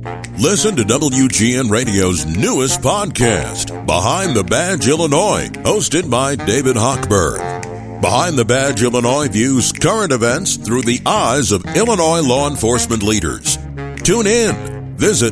Listen to WGN Radio's newest podcast, Behind the Badge Illinois, hosted by David Hochberg. Behind the Badge Illinois views current events through the eyes of Illinois law enforcement leaders. Tune in. Visit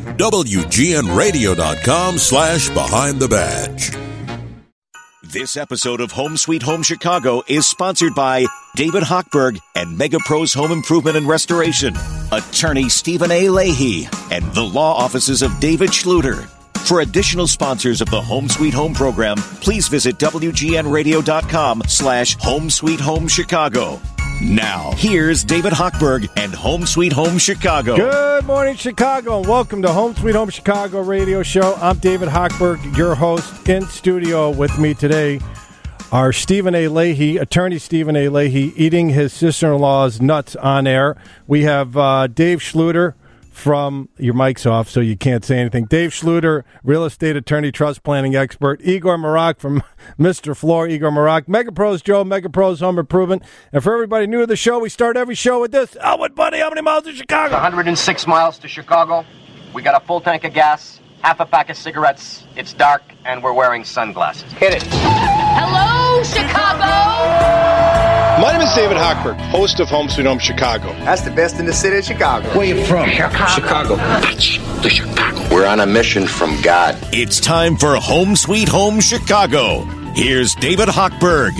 WGNRadio.com/Behind the Badge. This episode of Home Sweet Home Chicago is sponsored by David Hochberg and MegaPros Home Improvement and Restoration, attorney Stephen A. Leahy, and the law offices of David Schluter. For additional sponsors of the Home Sweet Home program, please visit WGNRadio.com/Home Sweet Home Chicago. Now, here's David Hochberg and Home Sweet Home Chicago. Good morning, Chicago, and welcome to Home Sweet Home Chicago radio show. I'm David Hochberg, your host. In studio with me today are Stephen A. Leahy, attorney Stephen A. Leahy, eating his sister-in-law's nuts on air. We have Dave Schluter from, your mic's off, so you can't say anything. Dave Schluter, real estate attorney, trust planning expert. Igor Marak from Mr. Floor. Igor Marak. MegaPros Joe, MegaPros Home Improvement. And for everybody new to the show, we start every show with this. Elwood, buddy, how many miles to Chicago? 106 miles to Chicago. We got a full tank of gas, half a pack of cigarettes. It's dark, and we're wearing sunglasses. Hit it. Hello, Chicago! My name is David Hochberg, host of Home Sweet Home Chicago. That's the best in the city of Chicago. Where you from? Chicago. That's the Chicago. We're on a mission from God. It's time for Home Sweet Home Chicago. Here's David Hochberg.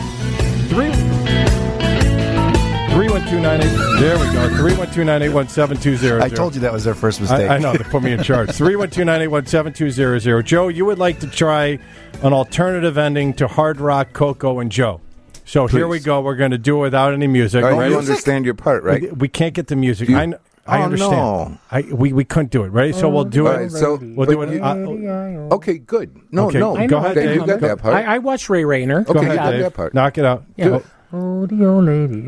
312-98. There we go. 312-981-7200. I told you that was their first mistake. I know. They put me in charge. 312-981-7200. Joe, you would like to try an alternative ending to Hard Rock, Coco, and Joe. So Please. Here we go. We're going to do it without any music. Right? You understand your part, right? We can't get the music. I understand. No. We couldn't do it, right? So we'll do it. Right, so we'll do it. Okay, good. No. Go ahead, Dave. You got that part. I watched Ray Rayner. Go ahead, you got Dave. that part. Knock it out. Yeah. Oh, lady,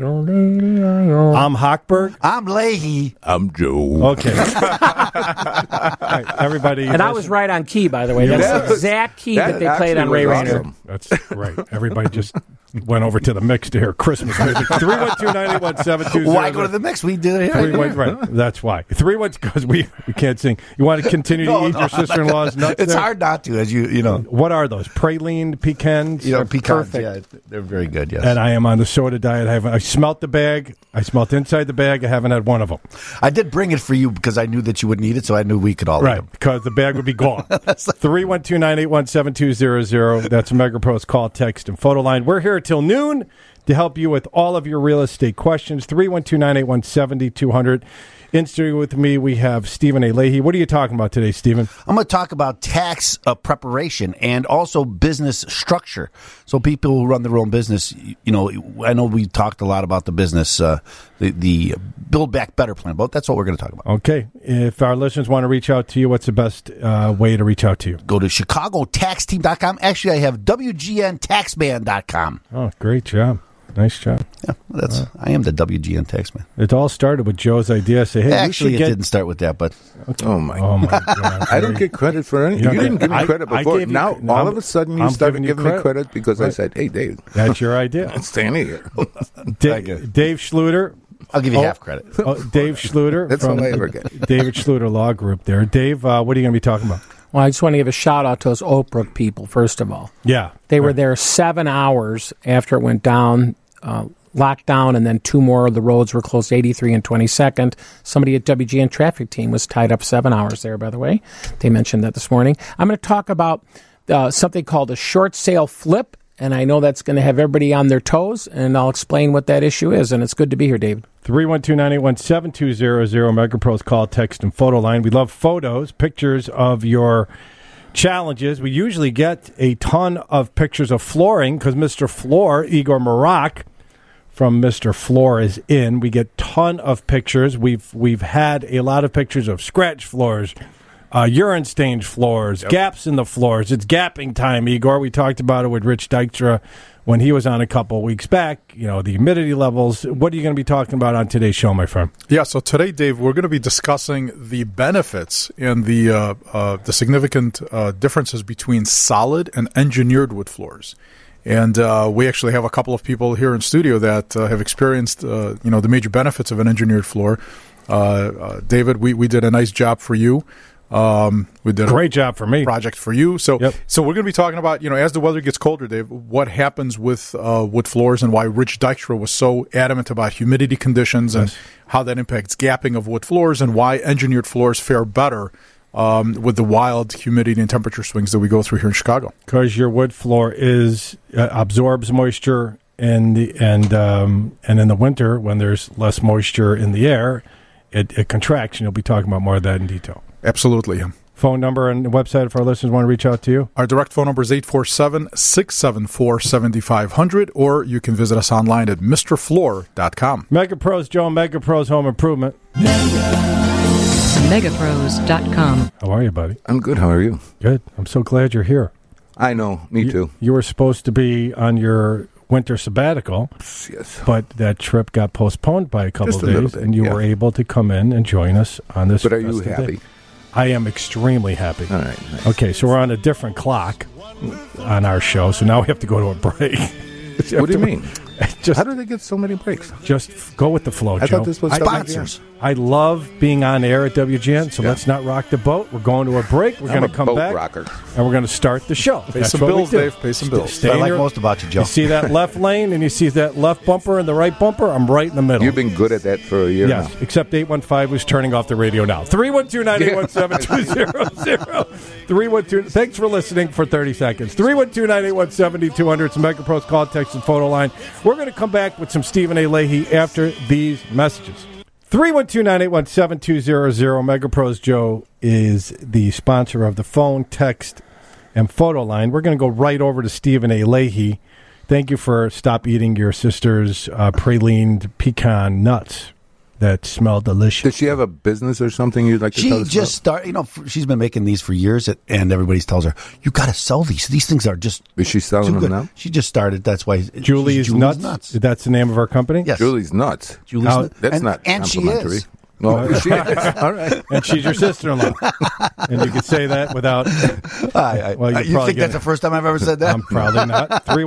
I'm Hochberg. I'm Leahy. I'm Joe. Okay. All right, everybody. And I was right on key, by the way. That's the exact key that they played on Ray Rayner. Awesome. That's right. Everybody just went over to the mix to hear Christmas music. 312-981-7200. Why go to the mix? We did it here. Right. That's why. 312 because we can't sing. You want to continue to eat your sister-in-law's nuts? It's there? hard not to, as you know. What are those? Praline pecans? Pecans. Perfect. Yeah, they're very good. Yes. And I am on the soda diet. I smelt the bag. I smelt inside the bag. I haven't had one of them. I did bring it for you because I knew that you wouldn't eat it, so I knew we could all eat them. Because the bag would be gone. 312-981-7200. That's a MegaPros call, text, and photo line. We're here till noon to help you with all of your real estate questions. 312-981-7200. In studio with me, we have Stephen A. Leahy. What are you talking about today, Stephen? I'm going to talk about tax preparation and also business structure. So people who run their own business, I know we talked a lot about the business, the Build Back Better plan, but that's what we're going to talk about. Okay. If our listeners want to reach out to you, what's the best way to reach out to you? Go to ChicagoTaxTeam.com. Actually, I have WGNTaxman.com. Oh, great job. Nice job. Yeah, I am the WGN Taxman. It all started with Joe's idea. Say, hey, actually, it didn't start with that, but oh my God! I don't get credit for anything. You didn't give me credit before. Now, all of a sudden, you started giving me credit because I said, "Hey, Dave, that's your idea." I'm standing here. Dave Schluter. I'll give you half credit. Dave Schluter. That's all I ever get. David Schluter Law Group. There, Dave. What are you going to be talking about? Well, I just want to give a shout-out to those Oak Brook people, first of all. Yeah. They were there 7 hours after it went down, locked down, and then 2 more of the roads were closed, 83 and 22nd. Somebody at WGN Traffic Team was tied up 7 hours there, by the way. They mentioned that this morning. I'm going to talk about something called a short sale flip, and I know that's going to have everybody on their toes, and I'll explain what that issue is, and it's good to be here, David. 312-981-7200, MegaPros call, text, and photo line. We love photos, pictures of your challenges. We usually get a ton of pictures of flooring because Mr. Floor, Igor Marak, from Mr. Floor is in. We get ton of pictures. We've had a lot of pictures of scratch floors, urine stained floors, gaps in the floors. It's gapping time, Igor. We talked about it with Rich Dykstra when he was on a couple of weeks back. The humidity levels. What are you going to be talking about on today's show, my friend? Yeah, so today, Dave, we're going to be discussing the benefits and the significant differences between solid and engineered wood floors. And we actually have a couple of people here in studio that have experienced, the major benefits of an engineered floor. David, we did a nice job for you. We did great job for me. Project for you. So we're going to be talking about, as the weather gets colder, Dave, what happens with wood floors and why Rich Dykstra was so adamant about humidity conditions and how that impacts gapping of wood floors and why engineered floors fare better with the wild humidity and temperature swings that we go through here in Chicago. Because your wood floor absorbs moisture and in the winter when there's less moisture in the air, it contracts, and you'll be talking about more of that in detail. Absolutely. Phone number and website if our listeners want to reach out to you? Our direct phone number is 847-674-7500, or you can visit us online at MrFloor.com. MegaPros Joe, MegaPros Home Improvement. MegaPros.com. How are you, buddy? I'm good. How are you? Good. I'm so glad you're here. I know. Me too. You were supposed to be on your winter sabbatical, yes, but that trip got postponed by a couple of days, and you were able to come in and join us on this. But are you happy? Day. I am extremely happy. All right. Nice. Okay, so we're on a different clock on our show, so now we have to go to a break. What do you mean? How do they get so many breaks? Just go with the flow, Joe. I thought this was sponsors. I love being on air at WGN, so let's not rock the boat. We're going to a break. We're going to come back, rocker. and we're going to start the show. Pay some bills, Dave. Pay some bills. What I like most about you, Joe. You see that left lane, and you see that left bumper and the right bumper? I'm right in the middle. You've been good at that for a year now. Yes, except 815 who's turning off the radio now. 312-981-7200. 312. Thanks for listening for 30 seconds. 312-981-7200. It's MegaPros call, text, and photo line. We're going to come back with some Stephen A. Leahy after these messages. 312-981-7200. MegaPros Joe is the sponsor of the phone, text, and photo line. We're going to go right over to Stephen A. Leahy. Thank you for stop eating your sister's pralined pecan nuts that smell delicious. Does she have a business or something you'd like to tell us She just started, she's been making these for years, and everybody tells her, you got to sell these. These things are just Is she selling them now? She just started. That's why. Julie's Nuts. That's the name of our company? Yes. Julie's Nuts. That's not complimentary. She is. No, she is. All right. And she's your sister-in-law. And you could say that without... you think that's the first time I've ever said that? I'm probably not.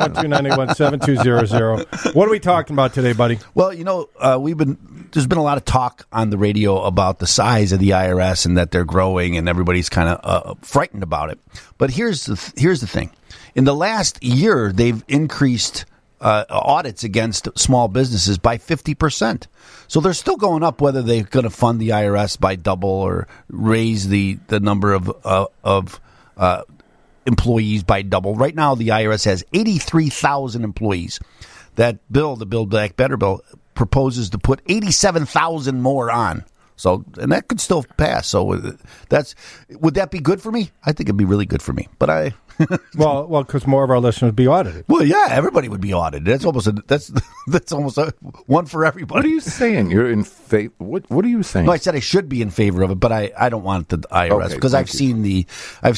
312-981-7200. What are we talking about today, buddy? Well, there's been a lot of talk on the radio about the size of the IRS and that they're growing, and everybody's kind of frightened about it. But here's the thing. In the last year, they've increased audits against small businesses by 50%. So they're still going up, whether they're going to fund the IRS by double or raise the number of employees by double. Right now, the IRS has 83,000 employees. That bill, the Build Back Better bill, proposes to put 87,000 more on. So, and that could still pass. So would that be good for me? I think it'd be really good for me. But well, because more of our listeners would be audited. Well, yeah, everybody would be audited. That's almost a one for everybody. What are you saying? You're in favor? What are you saying? No, I said I should be in favor of it, but I don't want the IRS because I've seen the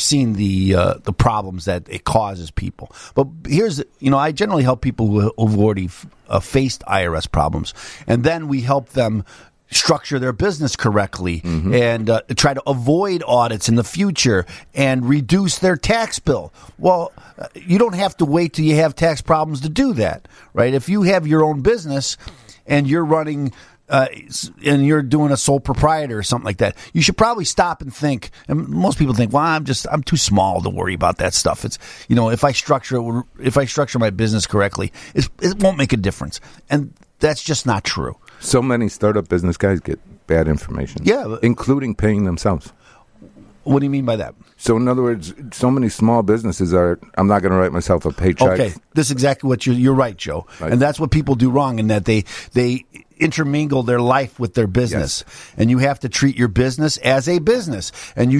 problems that it causes people. But here's I generally help people who've already faced IRS problems, and then we help them structure their business correctly and try to avoid audits in the future and reduce their tax bill. Well, you don't have to wait till you have tax problems to do that, right? If you have your own business and you're running and you're doing a sole proprietor or something like that, you should probably stop and think. And most people think, well, I'm too small to worry about that stuff. It's if I structure my business correctly, it won't make a difference. And that's just not true. So many startup business guys get bad information. Yeah. Including paying themselves. What do you mean by that? So in other words, so many small businesses I'm not going to write myself a paycheck. Okay, this is exactly what you're right, Joe. Right. And that's what people do wrong in that they intermingle their life with their business. Yes. And you have to treat your business as a business. And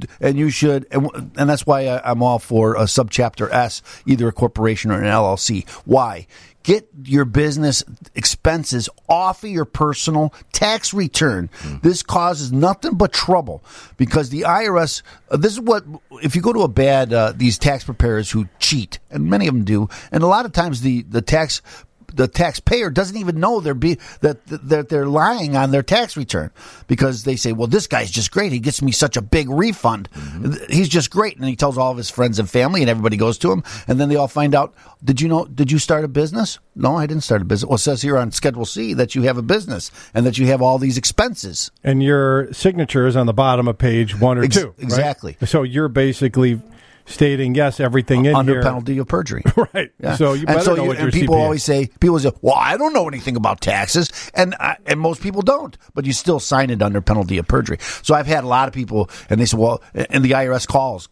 that's why I'm all for a subchapter S, either a corporation or an LLC. Why? Get your business expenses off of your personal tax return. This causes nothing but trouble because the IRS, this is what, if you go to these tax preparers who cheat, and many of them do, and a lot of times the tax the taxpayer doesn't even know that they're lying on their tax return, because they say, well, this guy's just great. He gets me such a big refund. Mm-hmm. He's just great. And he tells all of his friends and family, and everybody goes to him. And then they all find out, did you start a business? No, I didn't start a business. Well, it says here on Schedule C that you have a business and that you have all these expenses. And your signature is on the bottom of page 1 or 2. Exactly. Right? So you're basically stating, yes, everything in under here. penalty of perjury. Right. Yeah. So you better know what your people CPA. always say, well, I don't know anything about taxes, and most people don't, but you still sign it under penalty of perjury. So I've had a lot of people, and they say, well, and the IRS calls.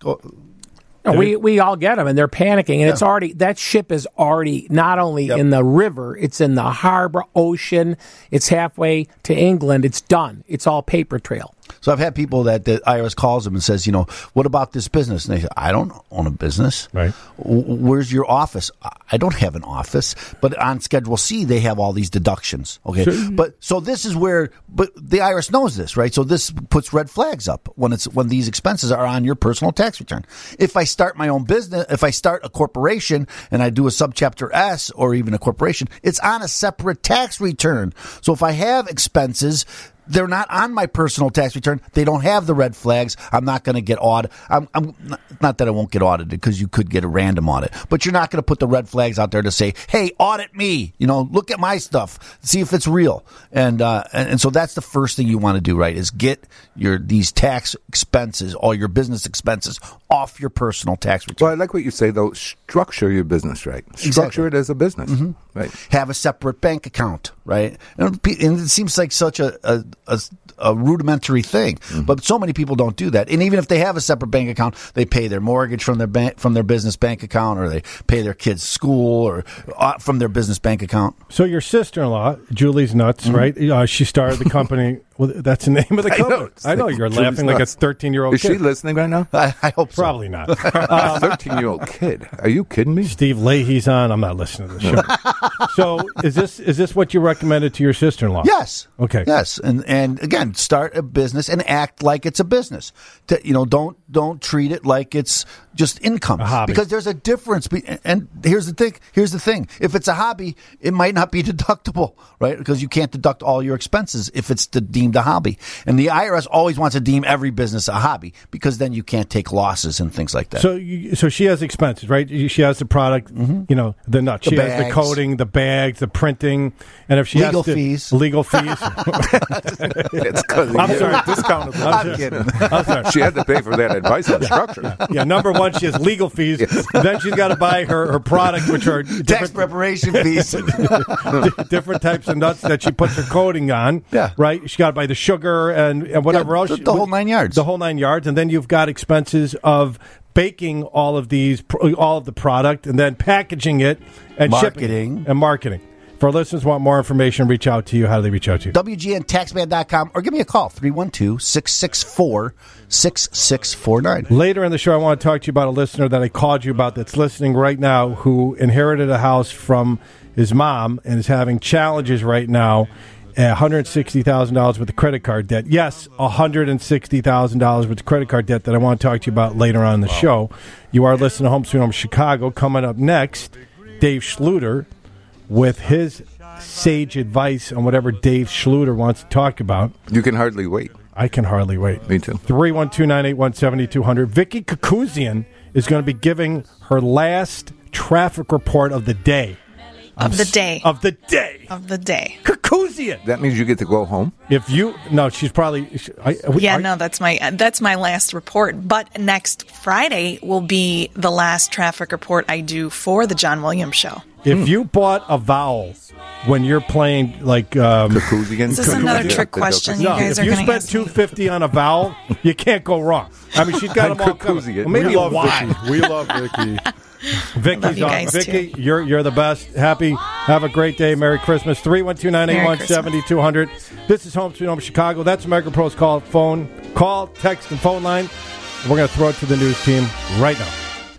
We all get them, and they're panicking, and it's already, that ship is already not only in the river, it's in the harbor, ocean, it's halfway to England, it's done. It's all paper trail. So I've had people that the IRS calls them and says, what about this business? And they say, I don't own a business. Right. Where's your office? I don't have an office. But on Schedule C, they have all these deductions. Okay. So this is where, but the IRS knows this, right? So this puts red flags up when these expenses are on your personal tax return. If I start my own business, if I start a corporation and I do a subchapter S or even a corporation, it's on a separate tax return. So if I have expenses, they're not on my personal tax return. They don't have the red flags. I'm not going to get audited. I'm not that I won't get audited, because you could get a random audit, but you're not going to put the red flags out there to say, hey, audit me, look at my stuff, see if it's real. And so that's the first thing you want to do, right, is get these tax expenses, all your business expenses, off your personal tax return. Well, I like what you say, though. Structure your business right. Structure it as a business. Mm-hmm. Right. Have a separate bank account, right? And it seems like such a rudimentary thing, but so many people don't do that. And even if they have a separate bank account, they pay their mortgage from their business bank account, or they pay their kids' school or from their business bank account. So your sister-in-law, Julie's Nuts, right? She started the company. Well, that's the name of the company. I know you're laughing like a 13-year-old kid. Is she listening right now? I hope so. Probably not. 13-year-old kid. Are you kidding me? Steve Leahy's on. I'm not listening to the show. So is this what you recommended to your sister-in-law? Yes. Okay. Yes. And again, start a business and act like it's a business. Don't treat it like it's just income. A hobby. Because there's a difference. And here's the thing. If it's a hobby, it might not be deductible, right? Because you can't deduct all your expenses if it's deemed a hobby. And the IRS always wants to deem every business a hobby, because then you can't take losses and things like that. So she has expenses, right? She has the product, the nuts. She has the coating, the bags, the printing, and if she legal has fees. Legal fees. It's because I'm sorry, discounted. I'm kidding. I'm sorry. She had to pay for that advice on structure. Yeah, number one, she has legal fees. Yes. Then she's got to buy her product, which are tax preparation fees. Different types of nuts that she puts her coating on. Yeah. Right? She got to buy the sugar and whatever else. The whole 9 yards. The whole 9 yards. And then you've got expenses of baking all of the product, and then packaging it and marketing. Shipping and marketing. If our listeners want more information, reach out to you. How do they reach out to you? WGNTaxman.com, or give me a call, 312-664-6649. Later in the show, I want to talk to you about a listener that I called you about that's listening right now, who inherited a house from his mom and is having challenges right now. $160,000 with the credit card debt. Yes, $160,000 with the credit card debt that I want to talk to you about later on in the show. You are listening to Home Sweet Home Chicago. Coming up next, Dave Schluter with his sage advice on whatever Dave Schluter wants to talk about. You can hardly wait. I can hardly wait. Me too. 312-981-7200. Vicky Kakuzian is going to be giving her last traffic report of the day. Of the day. Kakuzian. That means you get to go home? She's probably... that's my last report. But next Friday will be the last traffic report I do for the John Williams Show. If you bought a vowel when you're playing like... Kakuzian? Is this another trick question you guys are going to ask? If you spent $250 on a vowel, you can't go wrong. I mean, she's got them all covered. Well, maybe we love Vicky. We love Vicky. Vicky's on. Vicky, you're the best. Have a great day. Merry Christmas. 312-981-7200. This is Home Sweet Home Chicago. That's MegaPro's call, text, and phone line. We're going to throw it to the news team right now.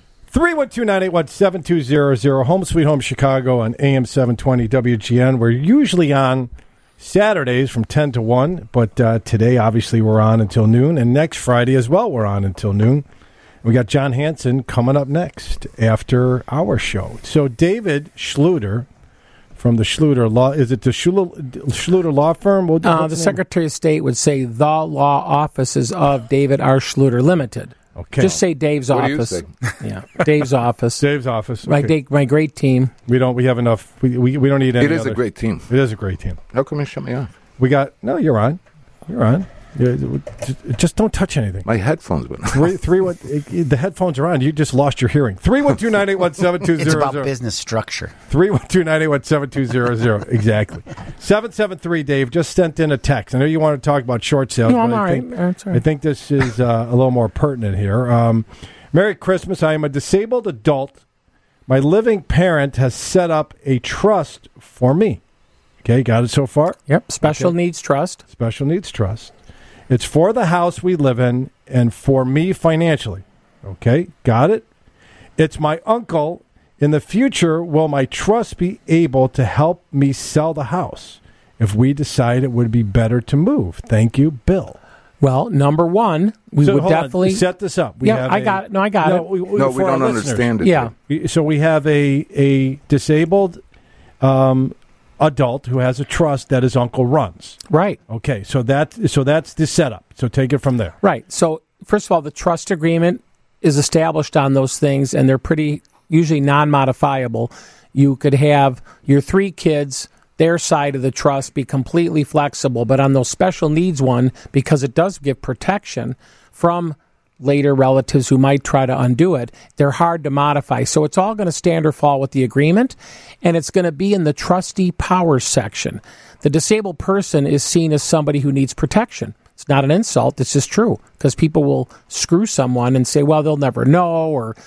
312-981-7200. Home Sweet Home Chicago on AM 720 WGN. We're usually on Saturdays from 10 to 1, but today, obviously, we're on until noon. And next Friday as well, we're on until noon. We got John Hanson coming up next after our show. So David Schluter from the Schluter Law. Is it the Schluter Law Firm? The Secretary of State would say the law offices of David R. Schluter Limited. Okay. Just say Dave's office. Do you say? Yeah, Dave's office. Dave's office. Okay. My great team. We have enough. We don't need any. It is a great team. It is a great team. How come you shut me off? You're on. You're on. Just don't touch anything. My headphones went off. The headphones are on. You just lost your hearing. 312-981-7200. It's about business structure. 312-981-7200. Exactly. 773 Dave just sent in a text. I know you want to talk about short sales. No, I'm all right. I think this is a little more pertinent here. Merry Christmas. I am a disabled adult. My living parent has set up a trust for me. Okay, got it so far? Yep, Special Needs Trust. Special Needs Trust. It's for the house we live in and for me financially. Okay, got it? It's my uncle. In the future, will my trust be able to help me sell the house if we decide it would be better to move? Thank you, Bill. Well, number one, we would definitely set this up. I got it. No, I got it. We don't understand it. Yeah. So we have a disabled adult who has a trust that his uncle runs. Right. Okay. So that's the setup. So take it from there. Right. So first of all, the trust agreement is established on those things, and they're pretty usually non-modifiable. You could have your 3 kids, their side of the trust, be completely flexible, but on those special needs one, because it does give protection from later relatives who might try to undo it, they're hard to modify. So it's all going to stand or fall with the agreement, and it's going to be in the trustee powers section. The disabled person is seen as somebody who needs protection. It's not an insult. It's just true, because people will screw someone and say, well, they'll never know, or,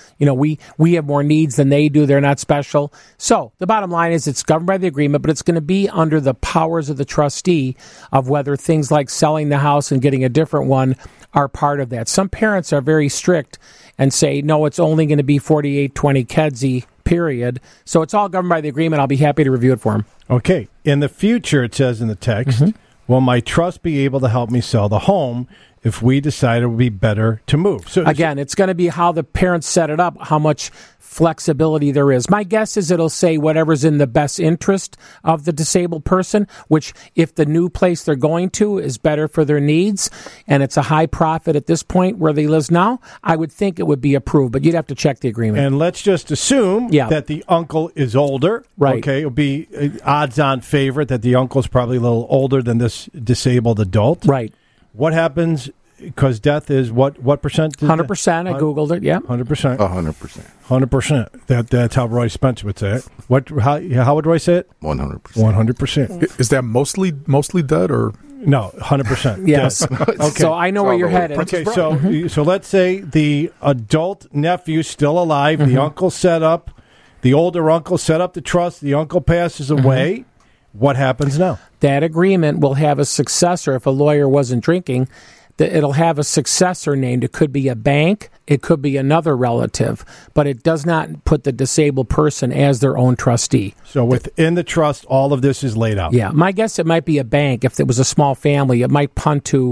we have more needs than they do. They're not special. So the bottom line is it's governed by the agreement, but it's going to be under the powers of the trustee of whether things like selling the house and getting a different one are part of that. Some parents are very strict and say, no, it's only going to be 4820 Kedzie, period. So it's all governed by the agreement. I'll be happy to review it for him. Okay. In the future, it says in the text, will my trust be able to help me sell the home if we decide it would be better to move? So again, it's going to be how the parents set it up, how much flexibility there is. My guess is it'll say whatever's in the best interest of the disabled person, which if the new place they're going to is better for their needs and it's a high profit at this point where they live now, I would think it would be approved, but you'd have to check the agreement. And let's just assume that the uncle is older. Right. Okay, it'll be odds-on favorite that the uncle's probably a little older than this disabled adult. Right. What happens? Because death is what percent? 100%. I Googled it, yeah. 100%. 100%. 100%. That's how Roy Spencer would say it. How would Roy say it? 100%. 100%. Is that mostly dead or? No, 100%. Yes. Okay. So I know where you're headed. Okay, so let's say the adult nephew's still alive. The uncle set up, the older uncle set up the trust. The uncle passes away. What happens now? That agreement will have a successor. If a lawyer wasn't drinking, it'll have a successor named. It could be a bank. It could be another relative. But it does not put the disabled person as their own trustee. So within the trust, all of this is laid out. Yeah. My guess, it might be a bank. If it was a small family, it might punt to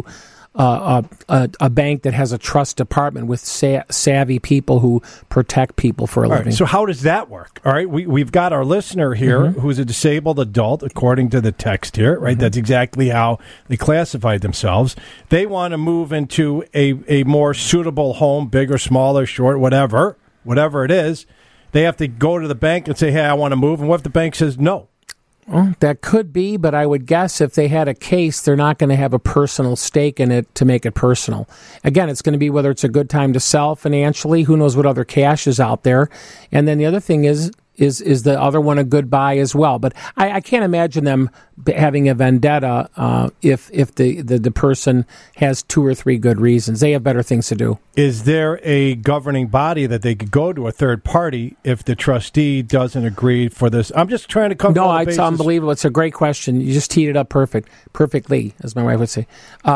a bank that has a trust department with savvy people who protect people for a living. Right, so how does that work? All right, we've got our listener here who's a disabled adult, according to the text here, right? That's exactly how they classified themselves. They want to move into a more suitable home, bigger, smaller, short, whatever it is. They have to go to the bank and say, hey, I want to move. And what if the bank says no? Well, that could be, but I would guess if they had a case, they're not going to have a personal stake in it to make it personal. Again, it's going to be whether it's a good time to sell financially. Who knows what other cash is out there? And then the other thing is the other one a good buy as well? But I can't imagine them having a vendetta if the person has 2 or 3 good reasons. They have better things to do. Is there a governing body that they could go to, a third party, if the trustee doesn't agree for this? I'm just trying to come. No, it's unbelievable. It's a great question. You just teed it up perfectly, as my wife would say.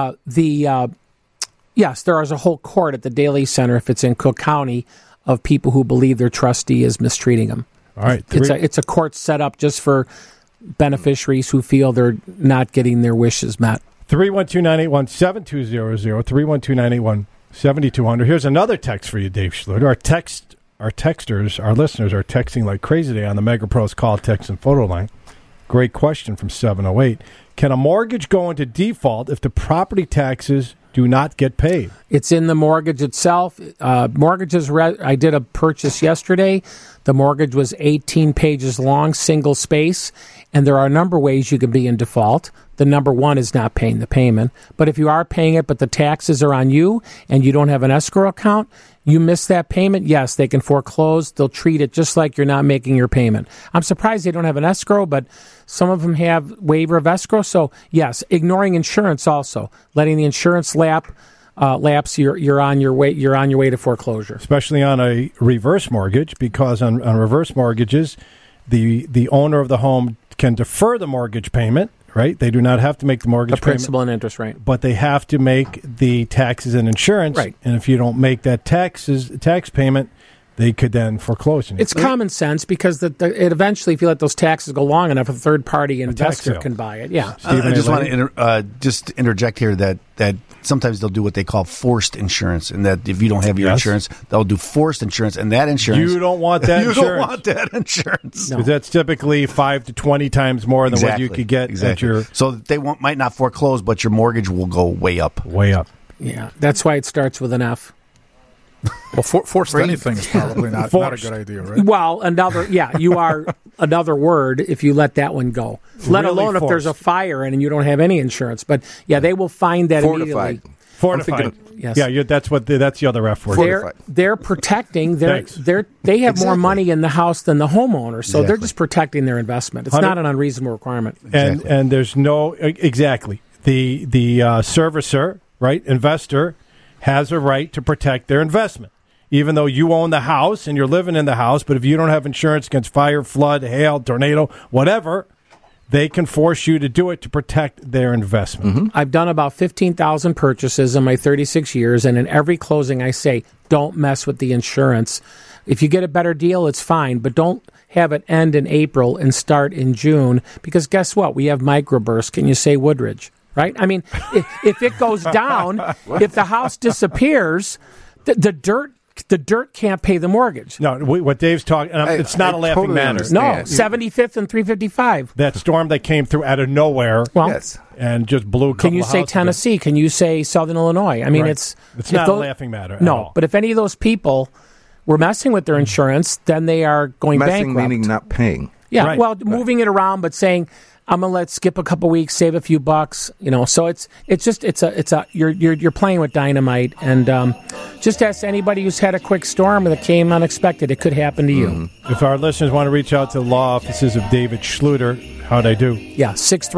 Yes, there is a whole court at the Daly Center, if it's in Cook County, of people who believe their trustee is mistreating them. All right. It's a court set up just for beneficiaries who feel they're not getting their wishes met. 312-981-7200, 312-981-7200. Here's another text for you, Dave Schluter. Our listeners are texting like crazy today on the Mega Pros call, text, and photo line. Great question from 708. Can a mortgage go into default if the property taxes do not get paid? It's in the mortgage itself. Mortgages. I did a purchase yesterday. The mortgage was 18 pages long, single space, and there are a number of ways you can be in default. The number one is not paying the payment. But if you are paying it, but the taxes are on you and you don't have an escrow account, you miss that payment, yes, they can foreclose. They'll treat it just like you're not making your payment. I'm surprised they don't have an escrow, but some of them have waiver of escrow. So, yes, ignoring insurance also, letting the insurance lapse, you're on your way. You're on your way to foreclosure, especially on a reverse mortgage, because on reverse mortgages, the owner of the home can defer the mortgage payment. Right, they do not have to make the mortgage payment, principal and interest, right? But they have to make the taxes and insurance, right? And if you don't make that tax payment, they could then foreclose. It's common sense because it eventually, if you let those taxes go long enough, a third-party investor can buy it. Yeah. I just want to just interject here that sometimes they'll do what they call forced insurance, and that if you don't have your insurance, they'll do forced insurance, and that insurance... You don't want that insurance. You don't want that insurance. Because that's typically 5 to 20 times more than what you could get at your... So they might not foreclose, but your mortgage will go way up. Way up. Yeah, that's why it starts with an F. Well, forced anything is probably not a good idea, right? Well, you are another word if you let that one go. Let alone if there's a fire and you don't have any insurance. But yeah, they will find that immediately. Fortified. Yes. Yeah, that's the other F word. They're protecting. They have more money in the house than the homeowner, so they're just protecting their investment. It's not an unreasonable requirement. And there's no the servicer, right, investor, has a right to protect their investment, even though you own the house and you're living in the house. But if you don't have insurance against fire, flood, hail, tornado, whatever, they can force you to do it to protect their investment. Mm-hmm. I've done about 15,000 purchases in my 36 years, and in every closing I say, don't mess with the insurance. If you get a better deal, it's fine, but don't have it end in April and start in June, because guess what? We have microbursts. Can you say Woodridge? Right? I mean, if it goes down, if the house disappears, the dirt can't pay the mortgage. No, what Dave's talking, it's not a laughing matter. No, 75th and 355. That storm that came through out of nowhere, and just blew a couple Can you say Tennessee? Can you say Southern Illinois? I mean, it's not a laughing matter at all. But if any of those people were messing with their insurance, then they are going bankrupt. Messing meaning not paying. Yeah, moving it around, but saying, I'm gonna skip a couple weeks, save a few bucks, So you're playing with dynamite, and just ask anybody who's had a quick storm that came unexpected. It could happen to you. If our listeners want to reach out to the law offices of David Schluter, how'd I do? Yeah,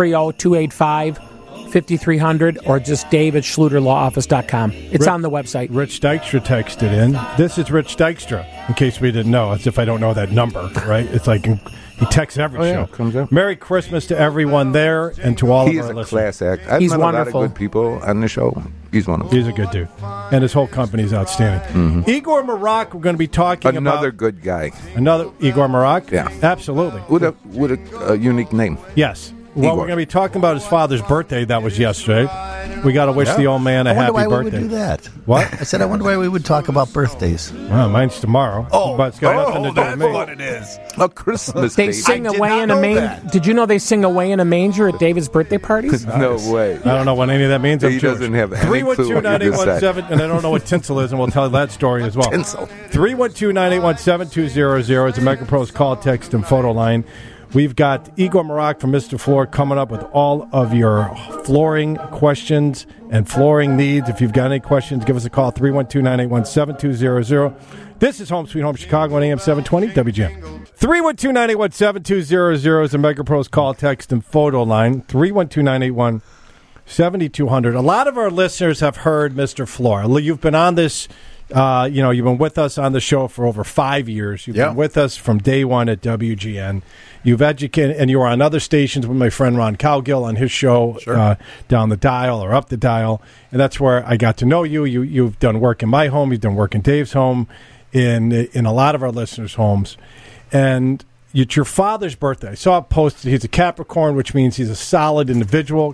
630-285-5300, or just davidschluterlawoffice.com. It's on the website. Rich Dykstra texted in. This is Rich Dykstra, in case we didn't know, as if I don't know that number, right? It's like he texts every show. Comes up. Merry Christmas to everyone there and to all of our listeners. He's a class act. I've met wonderful. A lot of good people on the show. He's one of them. He's a good dude. And his whole company's outstanding. Mm-hmm. Igor Marak, we're going to be talking about... Another good guy. Another Igor Marak? Yeah. Absolutely. With a unique name. Yes. Well, we're going to be talking about his father's birthday. That was yesterday. We got to wish the old man a happy birthday. I wonder why we would do that. What? I said, I wonder why we would talk about birthdays. Well, mine's tomorrow. But it's got nothing to do with me. What it is. A Christmas They sing away in a manger. Did you know they sing away in a manger at David's birthday parties? No way. I don't know what any of that means. He doesn't have any clue what you just said. And I don't know what tinsel is, and we'll tell you that story as well. Tinsel. 312-981-7200 is the MegaPro's call, text, and photo line. We've got Igor Marak from Mr. Floor coming up with all of your flooring questions and flooring needs. If you've got any questions, give us a call, 312-981-7200. This is Home Sweet Home Chicago on AM 720 WGN. 312-981-7200 is the MegaPro's call, text, and photo line. 312-981-7200. A lot of our listeners have heard Mr. Floor. You've been on this... you've been with us on the show for over 5 years. You've been with us from day one at WGN. You've educated, and you were on other stations with my friend Ron Cowgill on his show, Down the Dial or Up the Dial, and that's where I got to know you. You've done work in my home. You've done work in Dave's home, in a lot of our listeners' homes, and it's your father's birthday. I saw a post. He's a Capricorn, which means he's a solid individual,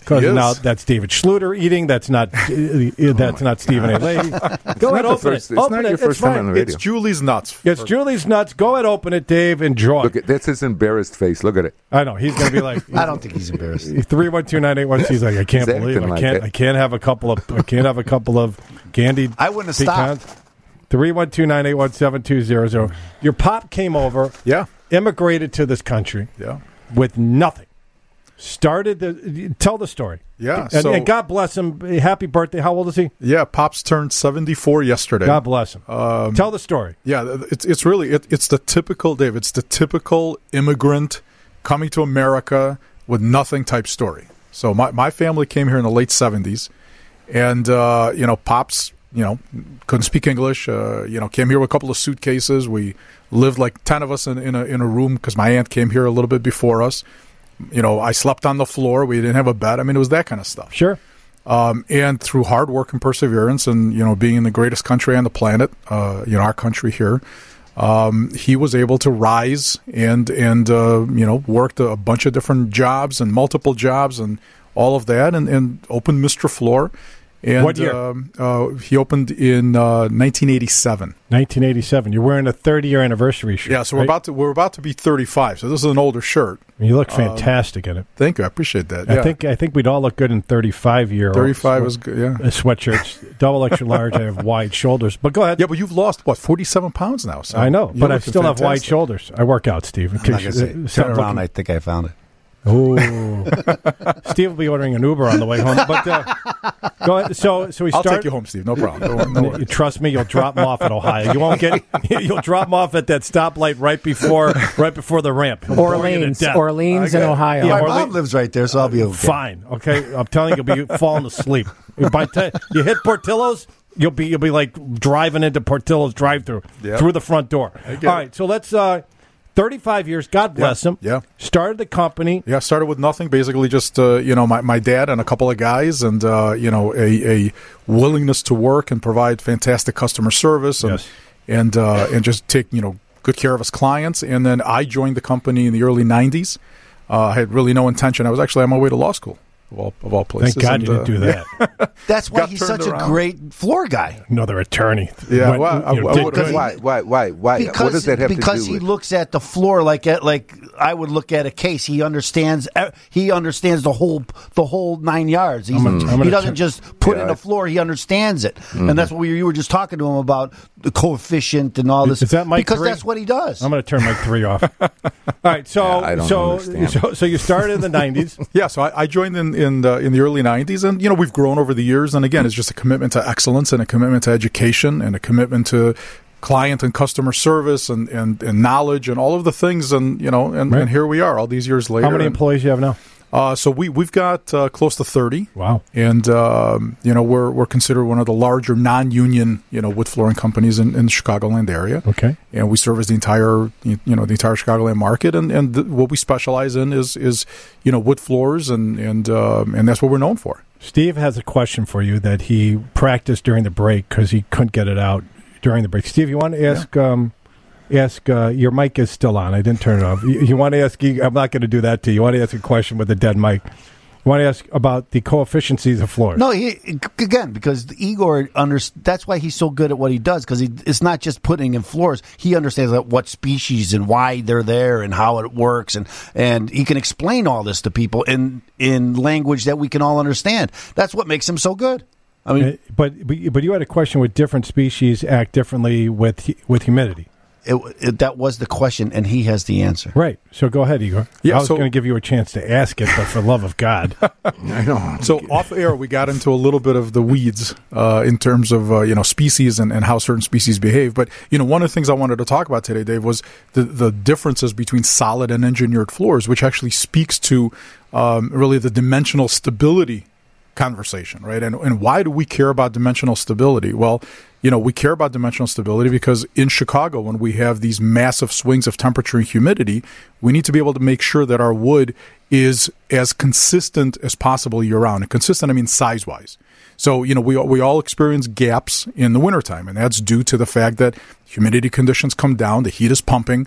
Because now that's David Schluter eating. That's not Stephen A. Leahy. Go ahead, open it. It's not your first time on the radio. It's Julie's nuts. It's Julie's nuts. Go ahead, open it, Dave. Enjoy. Look, that's his embarrassed face. Look at it. I know he's going to be like. I don't think he's embarrassed. 312-981. He's like, I can't believe it. I can't have a couple of candied. I wouldn't have stopped. 312-981-7200. Your pop came over. Yeah. Immigrated to this country. Yeah. With nothing. Tell the story. Yeah. And God bless him. Happy birthday. How old is he? Yeah. Pops turned 74 yesterday. God bless him. Tell the story. Yeah. It's really the typical, Dave, it's the typical immigrant coming to America with nothing type story. So my family came here in the late 70s, and, Pops, couldn't speak English, came here with a couple of suitcases. We lived like 10 of us in a room because my aunt came here a little bit before us. I slept on the floor. We didn't have a bed. I mean, it was that kind of stuff. Sure. And through hard work and perseverance and, being in the greatest country on the planet, our country here, he was able to rise and worked a bunch of different jobs and multiple jobs and all of that and opened Mr. Floor. And, what year? He opened in 1987. 1987. You're wearing a 30-year anniversary shirt. Yeah, so right? we're about to be 35. So this is an older shirt. You look fantastic in it. Thank you. I appreciate that. Yeah. I think we'd all look good in 35-year. 35 is good. Yeah. Sweatshirts, double extra large. I have wide shoulders. But go ahead. Yeah, but you've lost 47 pounds now. So I know, but I still have wide shoulders. I work out, Steve. Turn around. I think I found it. Oh, Steve will be ordering an Uber on the way home. But go ahead. So we start. I'll take you home, Steve. No problem. No worries. Trust me, you'll drop him off at Ohio. You won't get. You'll drop him off at that stoplight right before the ramp. Orleans in Ohio. My mom lives right there, so I'll be okay. Fine. Okay, I'm telling you, you'll be falling asleep. By the time you hit Portillo's, you'll be like driving into Portillo's drive-through through the front door. All right, so let's. 35 years, God bless him. Yeah. Started the company. Yeah, started with nothing. Basically just, my dad and a couple of guys and, a willingness to work and provide fantastic customer service and just take, good care of his clients. And then I joined the company in the early 90s. I had really no intention. I was actually on my way to law school. Of all places. Thank God you didn't do that. That's why he's such a great floor guy. Another attorney. Yeah, why? What does that have to do with? Because he looks at the floor like I would look at a case. He understands the whole 9 yards. He doesn't just put in the floor. He understands it, and that's what you were just talking to him about the coefficient and all this. Is that Mike 3? Because that's what he does. I'm going to turn Mike 3 off. All right, so you started in the 90s. Yeah, so I joined in the early 90s, and we've grown over the years. And again, it's just a commitment to excellence and a commitment to education and a commitment to client and customer service and knowledge and all of the things. And and here we are all these years later. How many employees do you have now? So we've got close to 30. Wow. And we're considered one of the larger non-union wood flooring companies in the Chicagoland area. Okay. And we service the entire Chicagoland market. And what we specialize in is wood floors and that's what we're known for. Steve has a question for you that he practiced during the break because he couldn't get it out during the break. Steve, you want to ask? Yeah. Your mic is still on. I didn't turn it off. You want to ask? I'm not going to do that to you. You want to ask a question with a dead mic? You want to ask about the coefficiencies of floors? No, because Igor that's why he's so good at what he does, because it's not just putting in floors. He understands what species and why they're there and how it works, and he can explain all this to people in language that we can all understand. That's what makes him so good. I mean, but you had a question with different species act differently with humidity. That was the question, and he has the answer. Right. So go ahead, Igor. Yeah, I was going to give you a chance to ask it, but for love of God. I know. So off air, we got into a little bit of the weeds in terms of species and how certain species behave. But one of the things I wanted to talk about today, Dave, was the differences between solid and engineered floors, which actually speaks to really the dimensional stability conversation, right? And why do we care about dimensional stability? Well, we care about dimensional stability because in Chicago, when we have these massive swings of temperature and humidity, we need to be able to make sure that our wood is as consistent as possible year-round. And consistent, I mean size-wise. So, we all experience gaps in the wintertime, and that's due to the fact that humidity conditions come down, the heat is pumping,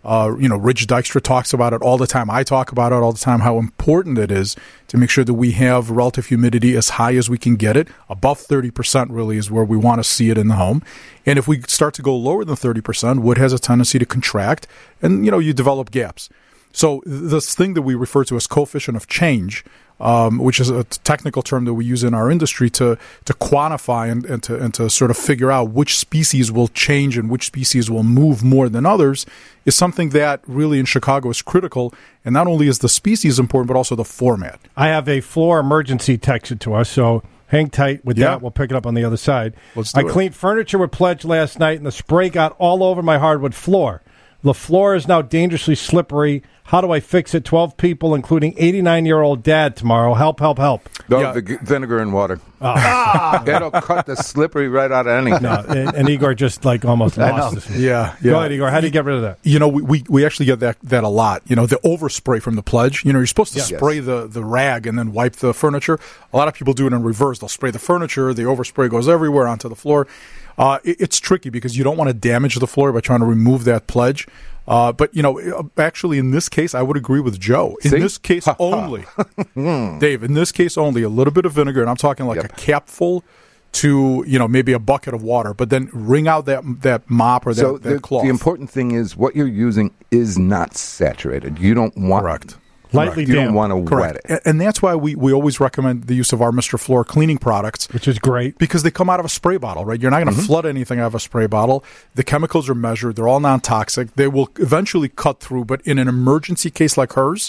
Rich Dykstra talks about it all the time. I talk about it all the time, how important it is to make sure that we have relative humidity as high as we can get it. Above 30% really is where we want to see it in the home. And if we start to go lower than 30%, wood has a tendency to contract, and, you develop gaps. So this thing that we refer to as coefficient of change, which is a technical term that we use in our industry to quantify and to sort of figure out which species will change and which species will move more than others, is something that really in Chicago is critical. And not only is the species important, but also the format. I have a floor emergency texted to us, so hang tight with that. We'll pick it up on the other side. I cleaned furniture with Pledge last night, and the spray got all over my hardwood floor. The floor is now dangerously slippery. How do I fix it? 12 people, including 89-year-old dad tomorrow. Help, help, help. The vinegar and water. That'll cut the slippery right out of anything. No, and Igor just almost lost this. Yeah. Go ahead, Igor. How do you get rid of that? We actually get that a lot. The overspray from the Pledge. You're supposed to spray the rag and then wipe the furniture. A lot of people do it in reverse. They'll spray the furniture. The overspray goes everywhere onto the floor. It's tricky because you don't want to damage the floor by trying to remove that Pledge. But, actually in this case, I would agree with Joe. In this case only, Dave, in this case only, a little bit of vinegar, and I'm talking like a capful to, maybe a bucket of water, but then wring out that mop or that cloth. The important thing is what you're using is not saturated. You don't want... Correct. Lightly damp. You don't want to wet it. And that's why we always recommend the use of our Mr. Floor cleaning products. Which is great. Because they come out of a spray bottle, right? You're not going to flood anything out of a spray bottle. The chemicals are measured. They're all non-toxic. They will eventually cut through, but in an emergency case like hers,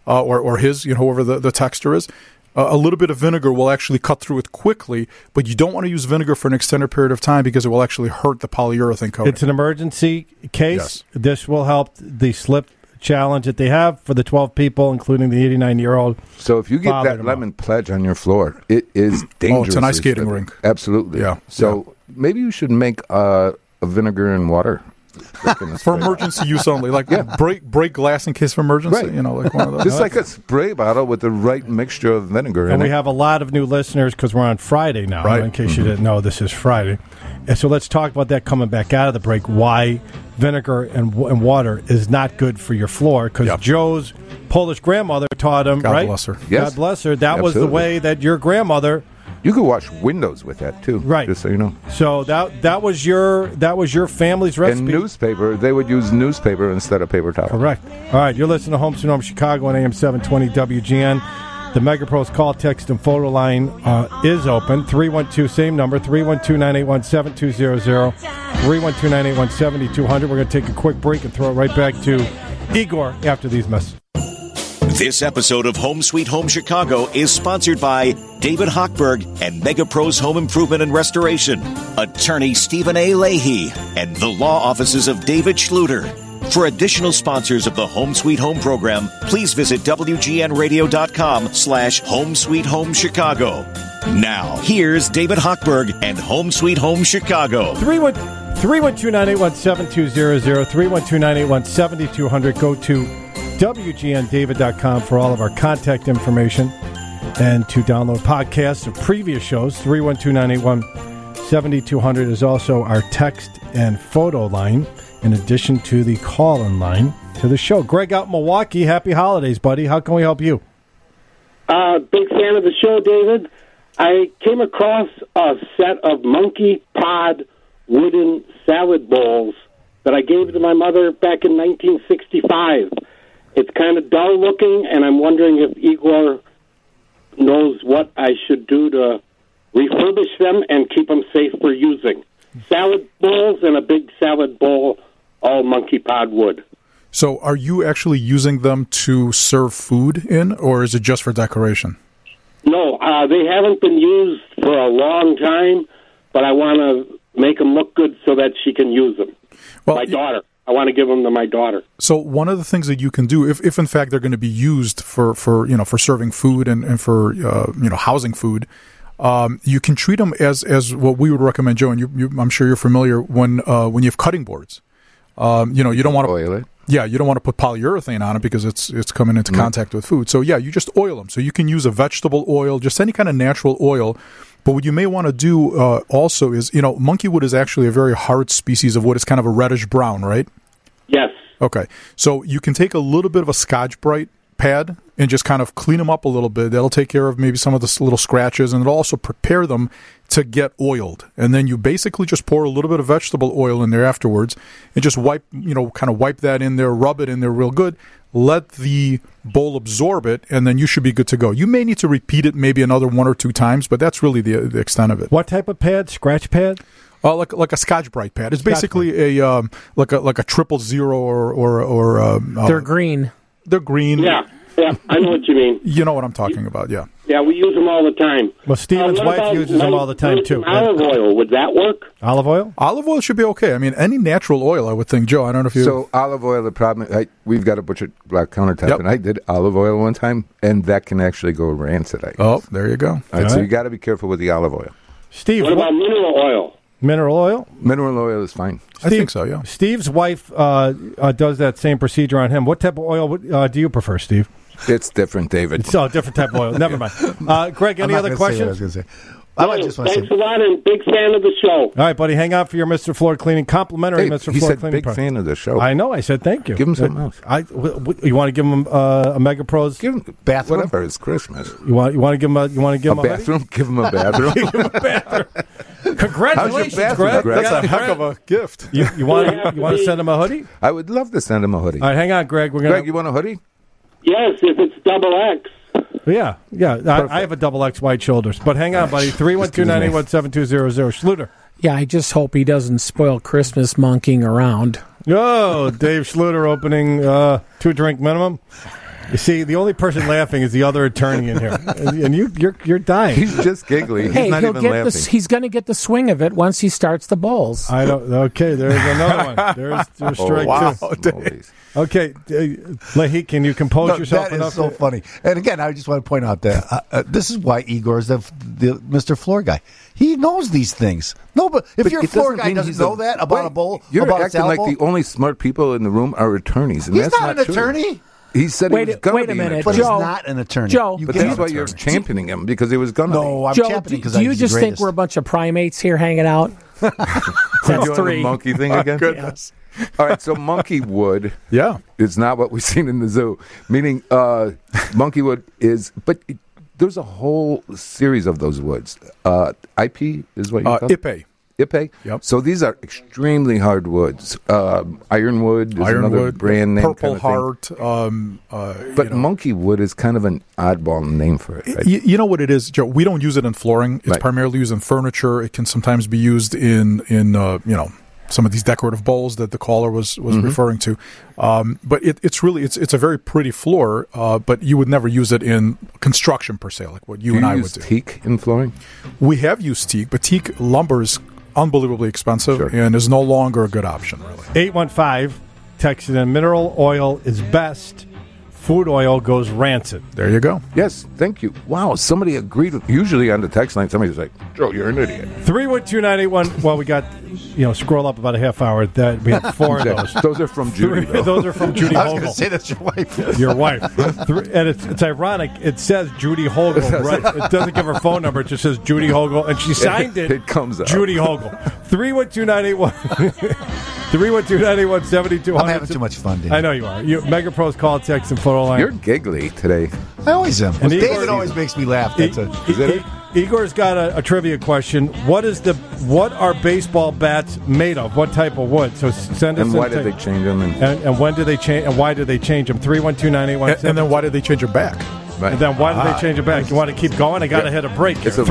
or his, whoever the texter is, a little bit of vinegar will actually cut through it quickly, but you don't want to use vinegar for an extended period of time because it will actually hurt the polyurethane coating. It's an emergency case. Yes. This will help the slip challenge that they have for the 12 people, including the 89-year-old. So if you get that lemon Pledge on your floor, it is dangerous. It's an ice skating rink. Absolutely. Yeah. So maybe you should make a vinegar and water. For emergency use only. Break glass in case of emergency. Right. Like one of those. Just like a spray bottle with the right mixture of vinegar in it. And we have a lot of new listeners because we're on Friday now. Right. In case you didn't know, this is Friday. And so let's talk about that coming back out of the break, why vinegar and water is not good for your floor, because Joe's Polish grandmother taught him, God bless her. Yes. God bless her. That was the way that your grandmother... You could wash windows with that, too. Right. Just so you know. So that was your family's recipe. And newspaper, they would use newspaper instead of paper towel. Correct. All right, you're listening to Home Sweet Home Chicago on AM 720 WGN. The MegaPros call, text, and photo line is open. 312, same number, 312-981-7200, 312-981-7200. We're going to take a quick break and throw it right back to Igor after these messages. This episode of Home Sweet Home Chicago is sponsored by David Hochberg and MegaPros Home Improvement and Restoration, attorney Stephen A. Leahy, and the law offices of David Schluter. For additional sponsors of the Home Sweet Home program, please visit WGNradio.com/Home Sweet Home Chicago. Now, here's David Hochberg and Home Sweet Home Chicago. 312-981-7200, 312-981-7200. Go to WGNDavid.com for all of our contact information and to download podcasts of previous shows. 312-981-7200 is also our text and photo line, in addition to the call-in line to the show. Greg out in Milwaukee, happy holidays, buddy. How can we help you? Big fan of the show, David. I came across a set of Monkey Pod wooden salad bowls that I gave to my mother back in 1965. It's kind of dull looking, and I'm wondering if Igor knows what I should do to refurbish them and keep them safe for using. Salad bowls and a big salad bowl, all Monkey Pod wood. So are you actually using them to serve food in, or is it just for decoration? No, they haven't been used for a long time, but I want to make them look good so that she can use them. Well, my daughter. I want to give them to my daughter. So one of the things that you can do, if in fact they're going to be used for serving food and for housing food, you can treat them as what we would recommend, Joe. And I'm sure you're familiar when you have cutting boards. You don't want to oil it. Yeah, you don't want to put polyurethane on it because it's coming into contact with food. So yeah, you just oil them. So you can use a vegetable oil, just any kind of natural oil. But what you may want to do also is, monkey wood is actually a very hard species of wood. It's kind of a reddish brown, right? Yes. Okay. So you can take a little bit of a Scotch-Brite pad and just kind of clean them up a little bit. That'll take care of maybe some of the little scratches, and it'll also prepare them to get oiled. And then you basically just pour a little bit of vegetable oil in there afterwards and just wipe that in there, rub it in there real good. Let the bowl absorb it, and then you should be good to go. You may need to repeat it maybe another 1 or 2 times, but that's really the extent of it. What type of pad? Scratch pad? Like a Scotch-Brite pad. It's basically a like a 000 or they're green. They're green. Yeah, I know what you mean. You know what I'm talking about, yeah. Yeah, we use them all the time. Well, Steven's wife uses them all the time, too. Olive oil, would that work? Olive oil? Olive oil should be okay. I mean, any natural oil, I would think. Joe, I don't know if you... So olive oil, the problem, we've got a butcher block countertop, and I did olive oil one time, and that can actually go rancid. There you go. All right, so you got to be careful with the olive oil. Steve, what about mineral oil? Mineral oil? Mineral oil is fine. I think so, yeah. Steve's wife does that same procedure on him. What type of oil do you prefer, Steve? It's different, David. It's a different type of oil. Never mind. Greg, any other questions? Thanks a lot, and big fan of the show. All right, buddy, hang on for your Mr. Floor Cleaning. Complimentary Mr. He Floor said Cleaning. Big fan of the show. I know. I said thank you. Give him something else. You want to give him a Mega Pros? Give him bathroom. Whatever. It's Christmas. You want to give him a bathroom? Give him a bathroom. Give him a bathroom. Congratulations, Greg. That's a heck of a gift. You want to send him a hoodie? I would love to send him a hoodie. All right, hang on, Greg. Greg, you want a hoodie? Yes, if it's XX. Yeah. I have a double X white shoulders. But hang on, buddy. 312-981-7200. Schluter. Yeah, I just hope he doesn't spoil Christmas monkeying around. Oh, Dave Schluter opening 2-drink minimum. You see, the only person laughing is the other attorney in here, and you're dying. He's just giggling. He's not even laughing. He's going to get the swing of it once he starts the bowls. I don't. Okay, there's another one. There's strike two. Okay, Leahy, can you compose yourself enough? That is so funny. And again, I just want to point out that this is why Igor's the Mr. Floor guy. He knows these things. No, but if your floor guy doesn't know that about a bowl, you're about acting like the only smart people in the room are attorneys, and he's that's not an attorney. He said he was going to be an attorney. But he's not an attorney. Joe, but that's why you're championing him, because he was going to be. No, I'm Joe, championing because do you just think we're a bunch of primates here hanging out? That's three. The monkey thing again? Goodness. All right, so monkey wood is not what we've seen in the zoo. Meaning monkey wood is, but there's a whole series of those woods. IP is what you call it? Ipe. Yep. So these are extremely hard woods. Ironwood is another brand name. Purple Heart. But monkey wood is kind of an oddball name for it. Right? You know what it is, Joe? We don't use it in flooring. It's primarily used in furniture. It can sometimes be used in some of these decorative bowls that the caller was referring to. But it's a very pretty floor, but you would never use it in construction per se, like what you and I would do. Do you use teak in flooring? We have used teak, but teak lumber is unbelievably expensive and is no longer a good option, really. 815, texted in, mineral oil is best. Food oil goes rancid. There you go. Yes, thank you. Wow, somebody agreed with. Usually on the text line, somebody's like, Joe, you're an idiot. 312-981. Well, we got, scroll up about a half hour. That we had 4 of those. Those are from Judy. Those are from Judy Hogle. I was going to say that's your wife. Your wife. And it's ironic. It says Judy Hogle. Right? It doesn't give her phone number. It just says Judy Hogle. And she signed it. It comes up. Judy Hogle. 312-981. 312-981-7200. I'm having too much fun, David. I know you are. Mega Pros call, text, and photo line. You're giggly today. I always am. And David always makes me laugh. Igor's got a trivia question. What are baseball bats made of? What type of wood? So send us. And why did they change them? And when did they change? And why did they change them? 312-981. And then why did they change it back? Right. And then why did they change it back? You want to keep going? I got to hit a break. It's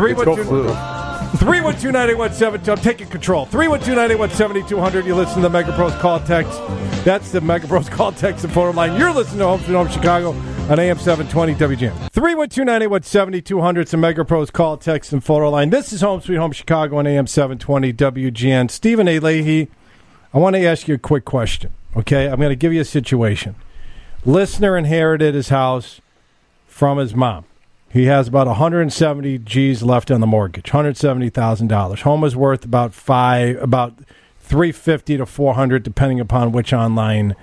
312-981-7200. I'm taking control. 312-981-7200. You listen to the Mega Pros call text. That's the Mega Pros call text and photo line. You're listening to Home Sweet Home Chicago on AM 720 WGN. 312-981-7200. It's the Mega Pros call text and photo line. This is Home Sweet Home Chicago on AM 720 WGN. Stephen A. Leahy, I want to ask you a quick question. Okay, I'm going to give you a situation. Listener inherited his house from his mom. He has about 170 G's left on the mortgage, $170,000. Home is worth about $350 to $400, depending upon which online